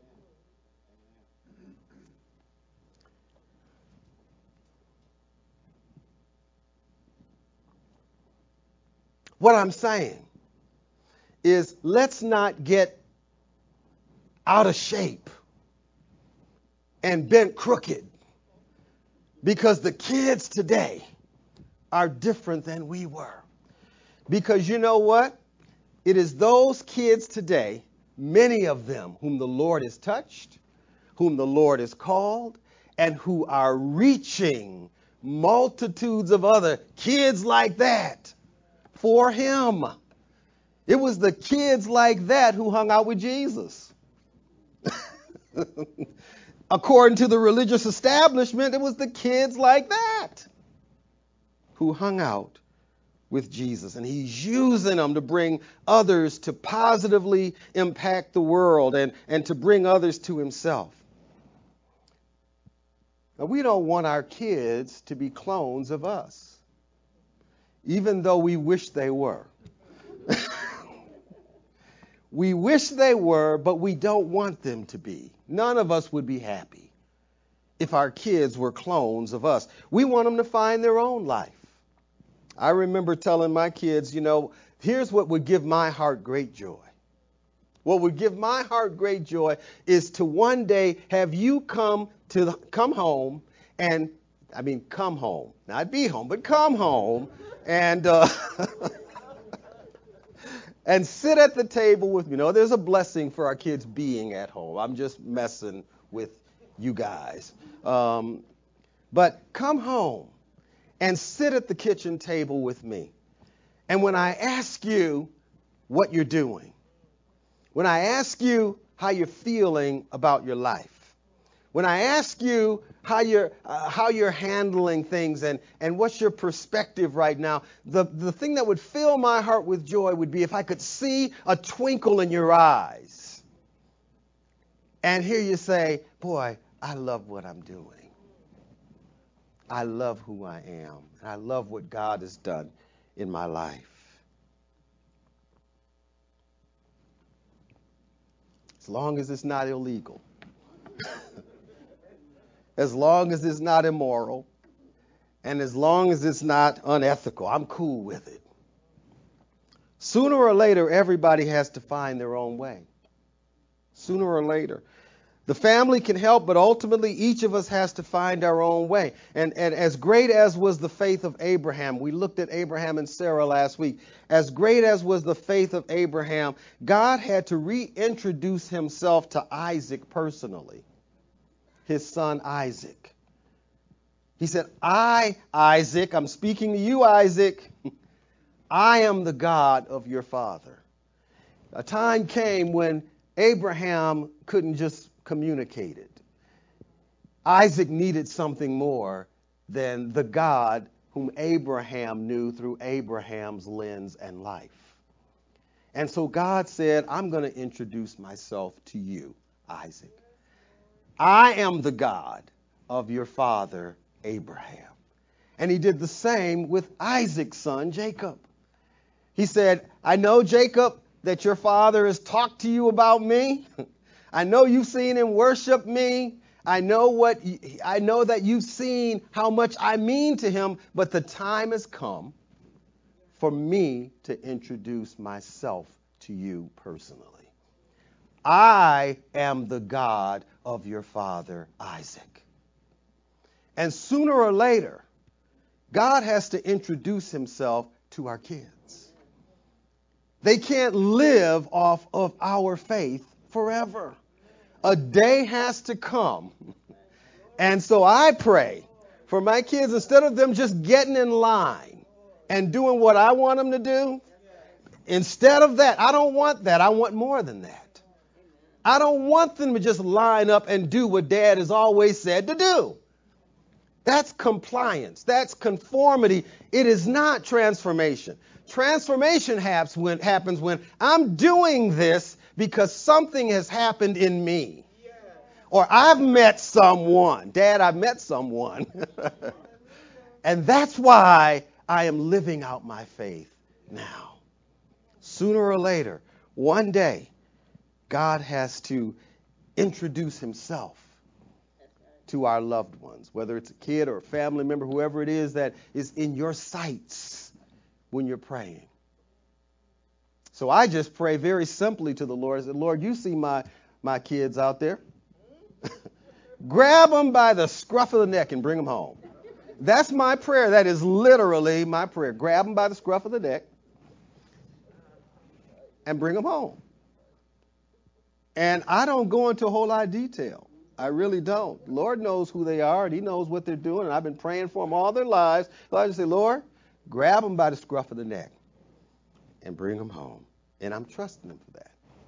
What I'm saying is let's not get out of shape and bent crooked because the kids today are different than we were. Because you know what? It is those kids today, many of them whom the Lord has touched, whom the Lord has called, and who are reaching multitudes of other kids like that for him. It was the kids like that who hung out with Jesus. According to the religious establishment, it was the kids like that who hung out with Jesus. And he's using them to bring others to positively impact the world and, and to bring others to himself. Now, we don't want our kids to be clones of us, even though we wish they were. We wish they were, but we don't want them to be. None of us would be happy if our kids were clones of us. We want them to find their own life. I remember telling my kids, you know, here's what would give my heart great joy. What would give my heart great joy is to one day have you come to the, come home and, I mean, come home, not be home, but come home and uh, and sit at the table with me. You know, there's a blessing for our kids being at home. I'm just messing with you guys. Um, but come home and sit at the kitchen table with me. And when I ask you what you're doing, when I ask you how you're feeling about your life, when I ask you how you're uh, how you're handling things and, and what's your perspective right now, the, the thing that would fill my heart with joy would be if I could see a twinkle in your eyes and hear you say, boy, I love what I'm doing. I love who I am. And I love what God has done in my life. As long as it's not illegal. As long as it's not immoral. And as long as it's not unethical. I'm cool with it. Sooner or later, everybody has to find their own way. Sooner or later. The family can help, but ultimately each of us has to find our own way. And, and as great as was the faith of Abraham, we looked at Abraham and Sarah last week. As great as was the faith of Abraham, God had to reintroduce himself to Isaac personally, his son Isaac. He said, I, Isaac, I'm speaking to you, Isaac, I am the God of your father. A time came when Abraham couldn't just communicate it. Isaac needed something more than the God whom Abraham knew through Abraham's lens and life. And so God said, I'm going to introduce myself to you, Isaac. I am the God of your father, Abraham. And he did the same with Isaac's son, Jacob. He said, I know, Jacob, that your father has talked to you about me. I know you've seen him worship me. I know what I know that you've seen how much I mean to him, but the time has come for me to introduce myself to you personally. I am the God of your father, Isaac. And sooner or later, God has to introduce himself to our kids. They can't live off of our faith forever. A day has to come. And so I pray for my kids, instead of them just getting in line and doing what I want them to do, instead of that, I don't want that. I want more than that. I don't want them to just line up and do what Dad has always said to do. That's compliance. That's conformity. It is not transformation. Transformation happens when, happens when I'm doing this because something has happened in me. Or I've met someone. Dad, I've met someone. And that's why I am living out my faith now. Sooner or later, one day, God has to introduce himself to our loved ones, whether it's a kid or a family member, whoever it is that is in your sights when you're praying. So I just pray very simply to the Lord. I said, Lord, you see my, my kids out there. Grab them by the scruff of the neck and bring them home. That's my prayer. That is literally my prayer. Grab them by the scruff of the neck and bring them home. And I don't go into a whole lot of detail. I really don't. Lord knows who they are, and he knows what they're doing, and I've been praying for them all their lives. So I just say, Lord, grab them by the scruff of the neck and bring them home. And I'm trusting them for that.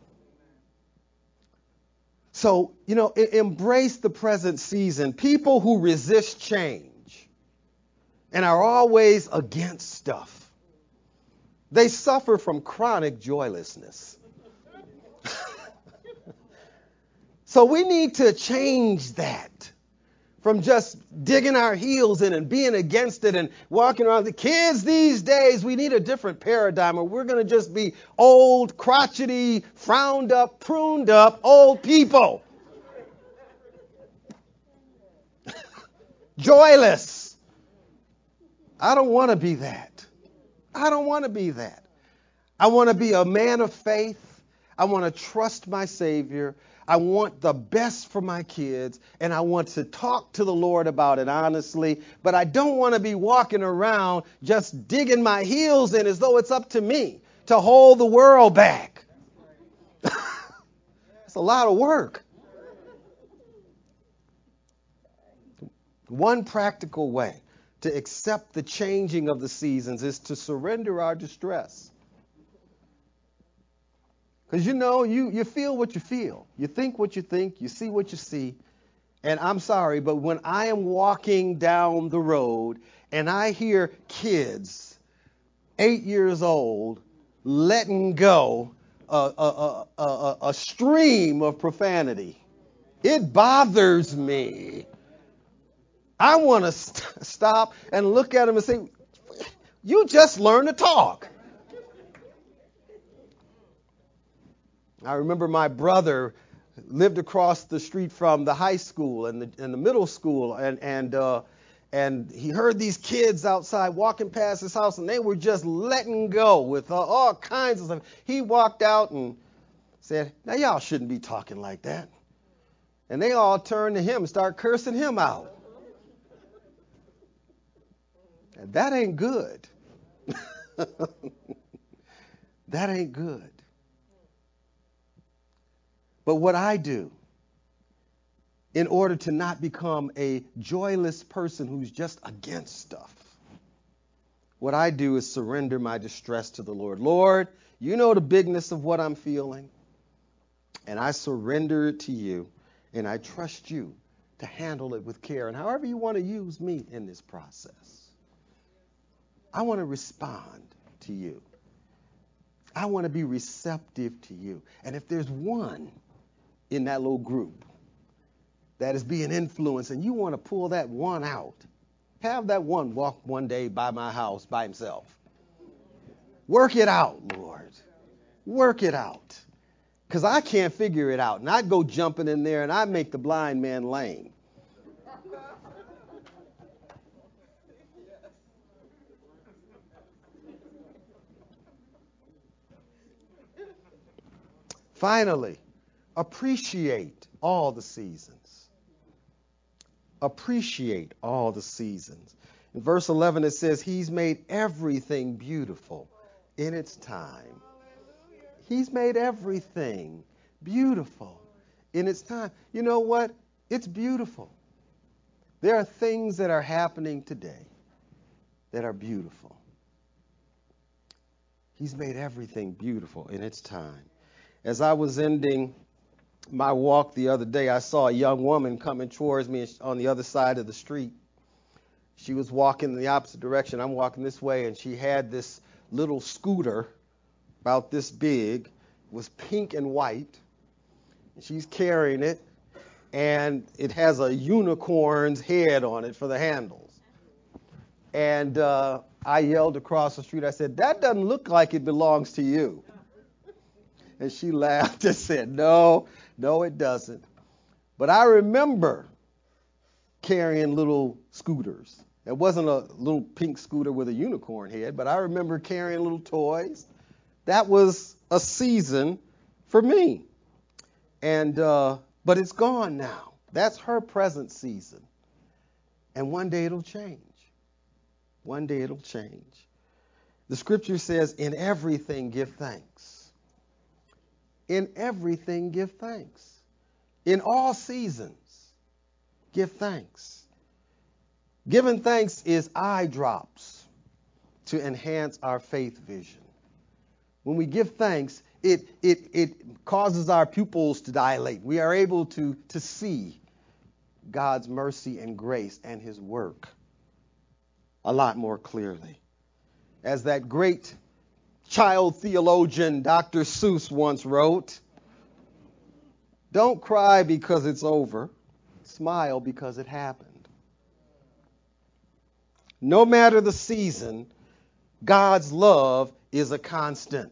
So, you know, embrace the present season. People who resist change and are always against stuff, they suffer from chronic joylessness. So we need to change that from just digging our heels in and being against it and walking around. The kids these days, we need a different paradigm, or we're going to just be old, crotchety, frowned up, pruned up old people. Joyless. I don't want to be that. I don't want to be that. I want to be a man of faith. I want to trust my Savior. I want the best for my kids, and I want to talk to the Lord about it honestly, but I don't want to be walking around just digging my heels in as though it's up to me to hold the world back. It's a lot of work. One practical way to accept the changing of the seasons is to surrender our distress. Because you know, you, you feel what you feel. You think what you think. You see what you see. And I'm sorry, but when I am walking down the road and I hear kids, eight years old, letting go a, a, a, a, a stream of profanity, it bothers me. I want to st- stop and look at them and say, you just learned to talk. I remember my brother lived across the street from the high school and the, and the middle school, and and uh, and he heard these kids outside walking past his house, and they were just letting go with uh, all kinds of stuff. He walked out and said, "Now y'all shouldn't be talking like that," and they all turned to him and started cursing him out. And that ain't good. That ain't good. But what I do, in order to not become a joyless person who's just against stuff, what I do is surrender my distress to the Lord. Lord, you know the bigness of what I'm feeling, and I surrender it to you, and I trust you to handle it with care. And however you want to use me in this process, I want to respond to you. I want to be receptive to you. And if there's one in that little group that is being influenced and you want to pull that one out, have that one walk one day by my house by himself. Work it out, Lord. Work it out. Because I can't figure it out. And I'd go jumping in there and I'd make the blind man lame. Finally, appreciate all the seasons. Appreciate all the seasons. In verse eleven, it says, He's made everything beautiful in its time. He's made everything beautiful in its time. You know what? It's beautiful. There are things that are happening today that are beautiful. He's made everything beautiful in its time. As I was ending my walk the other day, I saw a young woman coming towards me on the other side of the street. She was walking in the opposite direction. I'm walking this way, and she had this little scooter about this big. It was pink and white. And she's carrying it, and it has a unicorn's head on it for the handles. And uh, I yelled across the street, I said, that doesn't look like it belongs to you. And she laughed and said, no, no, it doesn't. But I remember carrying little scooters. It wasn't a little pink scooter with a unicorn head, but I remember carrying little toys. That was a season for me. And uh, but it's gone now. That's her present season. And one day it'll change. One day it'll change. The scripture says, in everything give thanks. In everything give thanks. In all seasons, give thanks. Giving thanks is eye drops to enhance our faith vision. When we give thanks, it, it, it causes our pupils to dilate. We are able to, to see God's mercy and grace and his work a lot more clearly. As that great child theologian Doctor Seuss once wrote, don't cry because it's over. Smile because it happened. No matter the season, God's love is a constant.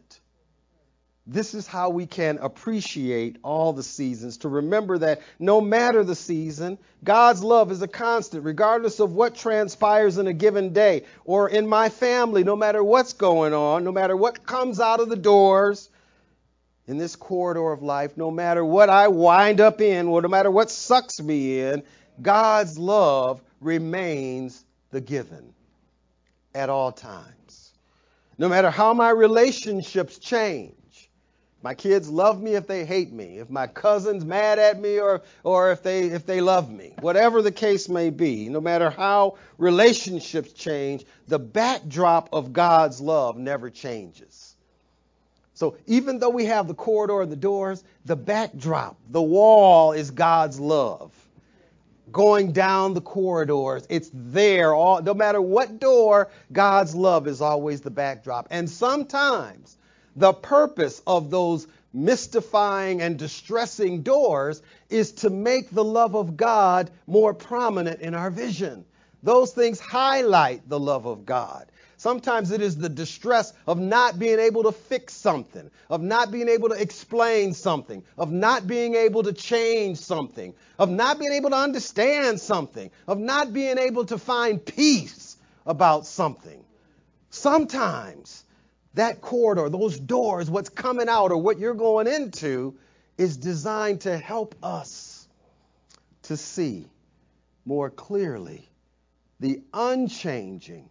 This is how we can appreciate all the seasons, to remember that no matter the season, God's love is a constant, regardless of what transpires in a given day or in my family, no matter what's going on, no matter what comes out of the doors in this corridor of life, no matter what I wind up in, or no matter what sucks me in, God's love remains the given at all times. No matter how my relationships change. My kids love me if they hate me. If my cousin's mad at me or or if they if they love me. Whatever the case may be, no matter how relationships change, the backdrop of God's love never changes. So even though we have the corridor and the doors, the backdrop, the wall is God's love. Going down the corridors, it's there. All, no matter what door, God's love is always the backdrop. And sometimes the purpose of those mystifying and distressing doors is to make the love of God more prominent in our vision. Those things highlight the love of God. Sometimes it is the distress of not being able to fix something, of not being able to explain something, of not being able to change something, of not being able to understand something, of not being able to find peace about something. Sometimes that corridor, those doors, what's coming out or what you're going into is designed to help us to see more clearly the unchanging,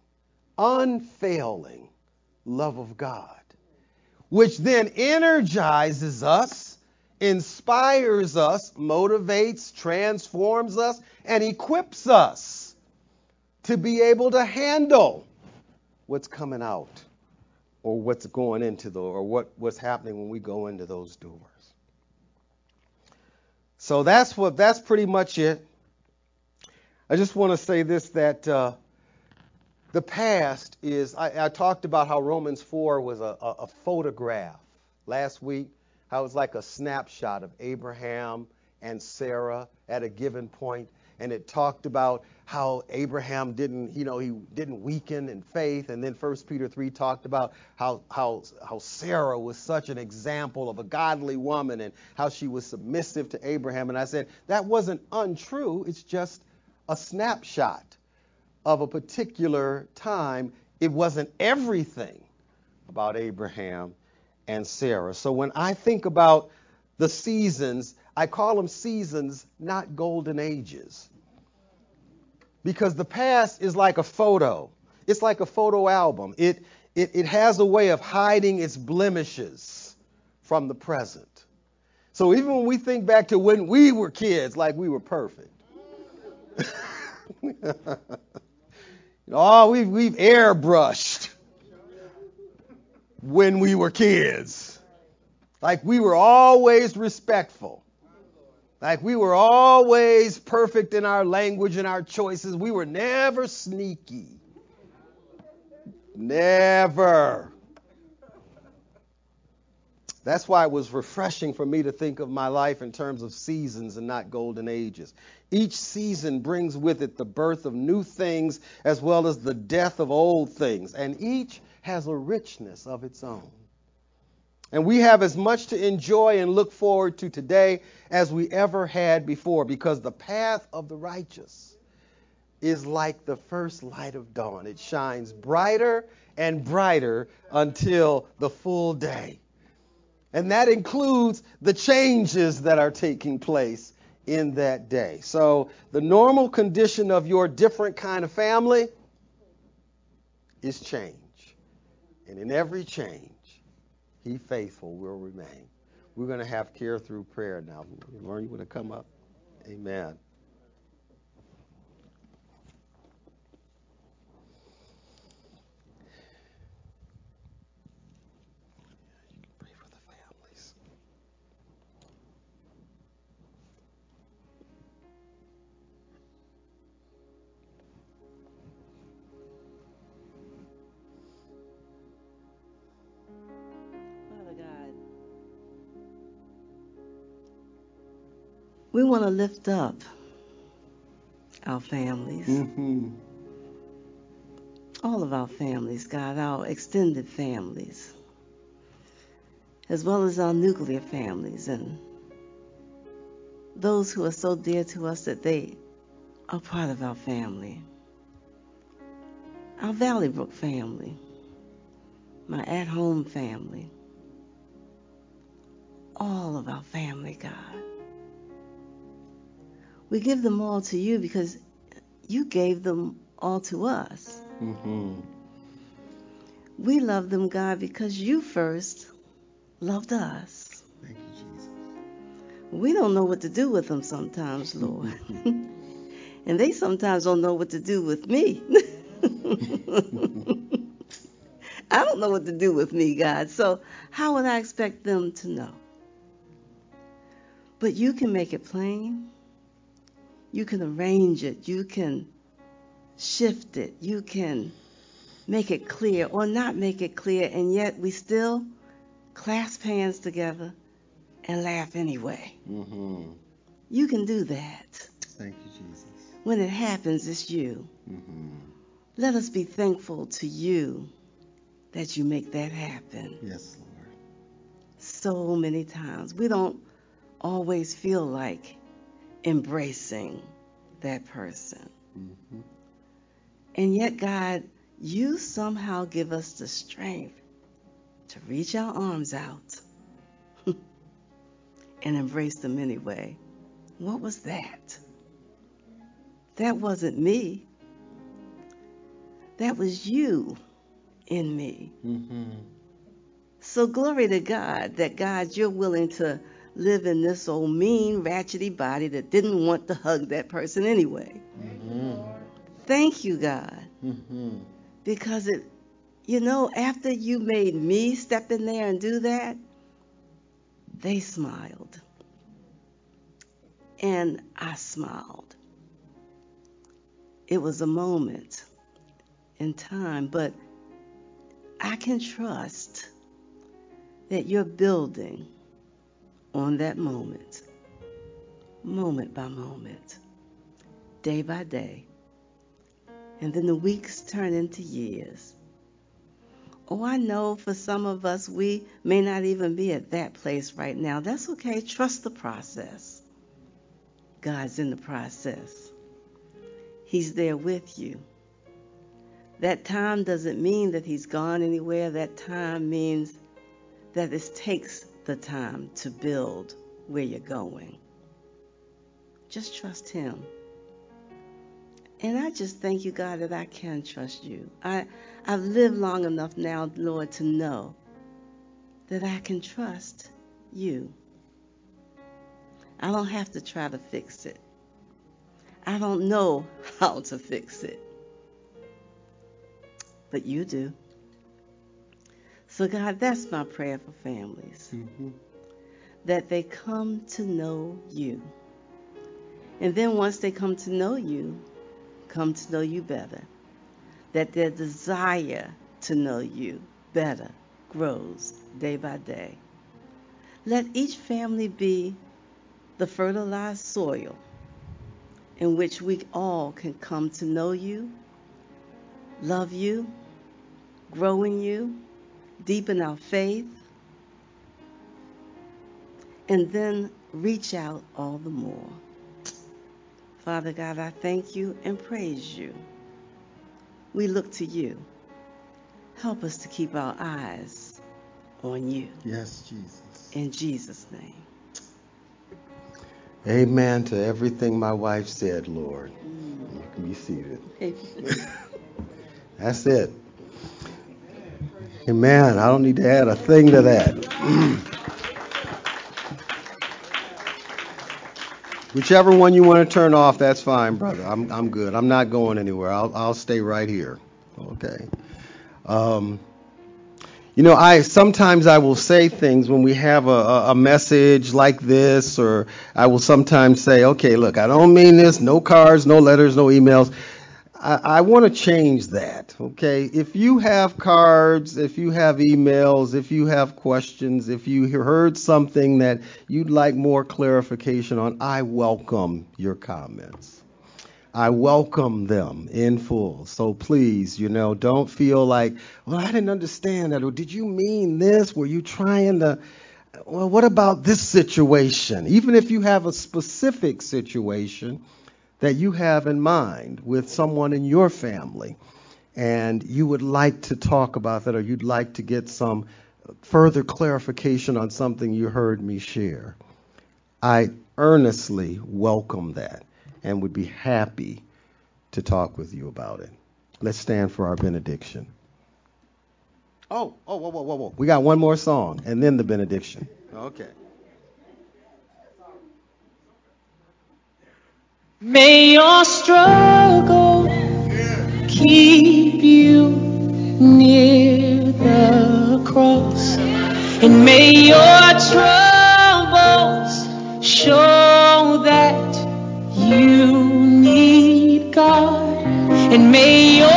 unfailing love of God, which then energizes us, inspires us, motivates, transforms us, and equips us to be able to handle what's coming out or what's going into the, or what, what's happening when we go into those doors. So that's what, that's pretty much it. I just want to say this, that uh, the past is, I, I talked about how Romans four was a, a, a photograph last week, how it was like a snapshot of Abraham and Sarah at a given point. And it talked about how Abraham didn't, you know, he didn't weaken in faith. And then First Peter three talked about how, how, how Sarah was such an example of a godly woman and how she was submissive to Abraham. And I said, that wasn't untrue. It's just a snapshot of a particular time. It wasn't everything about Abraham and Sarah. So when I think about the seasons, I call them seasons, not golden ages. Because the past is like a photo. It's like a photo album. It, it, it has a way of hiding its blemishes from the present. So even when we think back to when we were kids, like we were perfect. you know, oh, we've, we've airbrushed when we were kids. Like we were always respectful. Like we were always perfect in our language and our choices. We were never sneaky. Never. That's why it was refreshing for me to think of my life in terms of seasons and not golden ages. Each season brings with it the birth of new things as well as the death of old things. And each has a richness of its own. And we have as much to enjoy and look forward to today as we ever had before, because the path of the righteous is like the first light of dawn. It shines brighter and brighter until the full day. And that includes the changes that are taking place in that day. So the normal condition of your different kind of family is change. And in every change, He faithful will remain. We're going to have care through prayer now. Lauren, you want to come up? Amen. You can pray for the families.
Father God, we want to lift up our families.
Mm-hmm.
all of our families, God, our extended families, as well as our nuclear families, and those who are so dear to us that they are part of our family. Our Valley Brook family, my at-home family, all of our family, God. We give them all to you because you gave them all to us.
Mm-hmm.
We love them, God, because you first loved us.
Thank you, Jesus.
We don't know what to do with them sometimes, Lord. And they sometimes don't know what to do with me. I don't know what to do with me, God. So how would I expect them to know? But you can make it plain. You can arrange it. You can shift it. You can make it clear or not make it clear, and yet we still clasp hands together and laugh anyway.
Mm-hmm.
You can do that.
Thank you, Jesus.
When it happens, it's you.
Mm-hmm.
Let us be thankful to you that you make that happen.
Yes, Lord.
So many times we don't always feel like embracing that person.
Mm-hmm.
And yet, God, you somehow give us the strength to reach our arms out and embrace them anyway. What was that? That wasn't me. That was you in me.
Mm-hmm.
So glory to God that, God, you're willing to live in this old mean, ratchety body that didn't want to hug that person anyway.
Mm-hmm.
Thank you, God.
Mm-hmm.
Because it, you know, after you made me step in there and do that, they smiled. And I smiled. It was a moment in time, but I can trust that you're building on that moment, moment by moment, day by day. And then the weeks turn into years. Oh, I know for some of us, we may not even be at that place right now. That's okay. Trust the process. God's in the process. He's there with you. That time doesn't mean that he's gone anywhere. That time means that it takes the time to build where you're going. Just trust him. And I just thank you, God, that I can trust you. I, I've lived long enough now, Lord, to know that I can trust you. I don't have to try to fix it. I don't know how to fix it. But you do. So, God, that's my prayer for families.
Mm-hmm.
That they come to know you. And then once they come to know you, come to know you better. That their desire to know you better grows day by day. Let each family be the fertilized soil in which we all can come to know you, love you, grow in you, deepen our faith, and then reach out all the more. Father God, I thank you and praise you. We look to you. Help us to keep our eyes on you.
Yes, Jesus.
In Jesus' name.
Amen to everything my wife said, Lord.
Mm.
You can be seated.
Amen.
That's it. Amen. I don't need to add a thing to that. Whichever one you want to turn off, that's fine, brother. I'm I'm good. I'm not going anywhere. I'll I'll stay right here. Okay. Um, you know, I sometimes I will say things when we have a, a message like this, or I will sometimes say, okay, look, I don't mean this. No cards, no letters, no emails. I, I want to change that, okay? If you have cards, if you have emails, if you have questions, if you heard something that you'd like more clarification on, I welcome your comments. I welcome them in full. So please, you know, don't feel like, well, I didn't understand that. Or did you mean this? Were you trying to, well, what about this situation? Even if you have a specific situation that you have in mind with someone in your family, and you would like to talk about that, or you'd like to get some further clarification on something you heard me share, I earnestly welcome that and would be happy to talk with you about it. Let's stand for our benediction. Oh, oh, whoa, whoa, whoa, whoa. We got one more song and then the benediction. Okay.
May your struggle keep you near the cross, and may your troubles show that you need God, and may your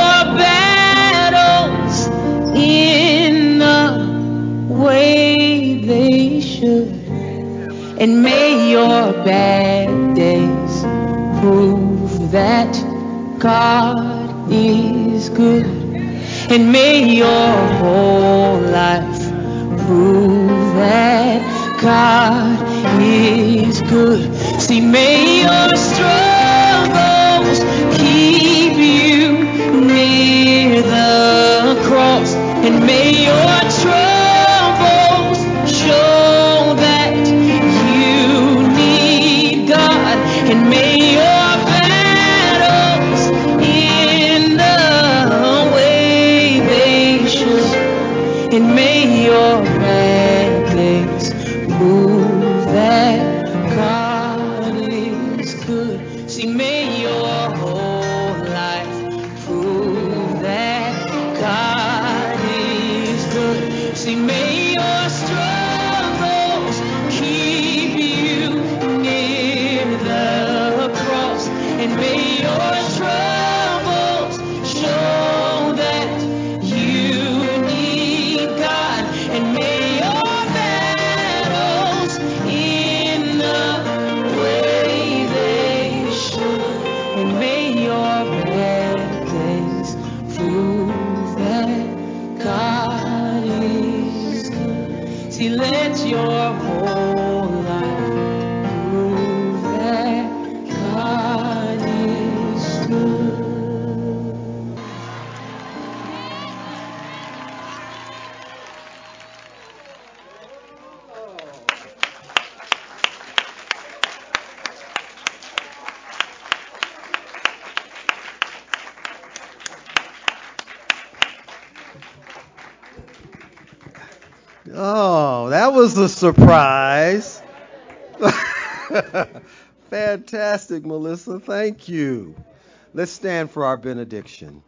battles in the way they should, and may your bad days prove that God is good, and may your whole life prove that God is good. See, may your struggles keep you near the cross, and may your troubles show that you need God, and may your battles in the way they should, and may your bad days prove that God is good. See, may your whole life prove that God is good. See, may your struggles keep you near the cross, and may your troubles show that you need God, and may your battles in the way they should, and may your bad days prove that God is good. See, let your whole life prove that God is good.
Oh, that was a surprise. Fantastic, Melissa. Thank you. Let's stand for our benediction.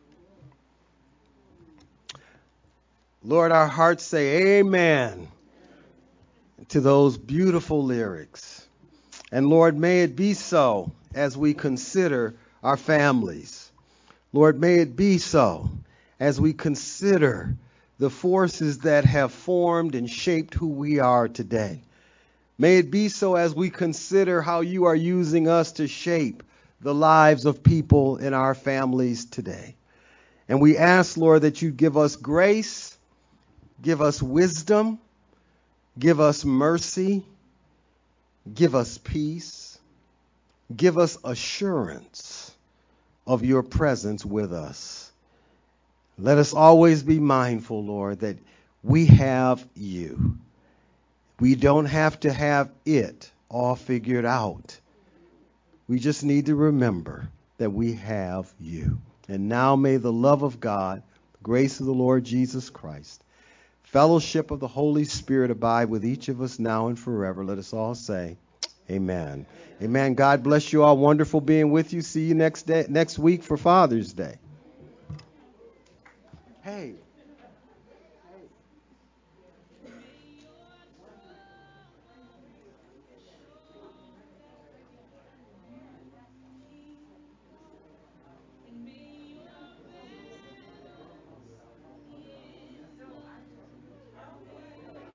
Lord, our hearts say amen to those beautiful lyrics. And Lord, may it be so as we consider our families. Lord, may it be so as we consider the forces that have formed and shaped who we are today. May it be so as we consider how you are using us to shape the lives of people in our families today. And we ask, Lord, that you give us grace, give us wisdom, give us mercy, give us peace, give us assurance of your presence with us. Let us always be mindful, Lord, that we have you. We don't have to have it all figured out. We just need to remember that we have you. And now may the love of God, the grace of the Lord Jesus Christ, fellowship of the Holy Spirit abide with each of us now and forever. Let us all say amen. Amen. God bless you all. Wonderful being with you. See you next day, next week for Father's Day. Hey.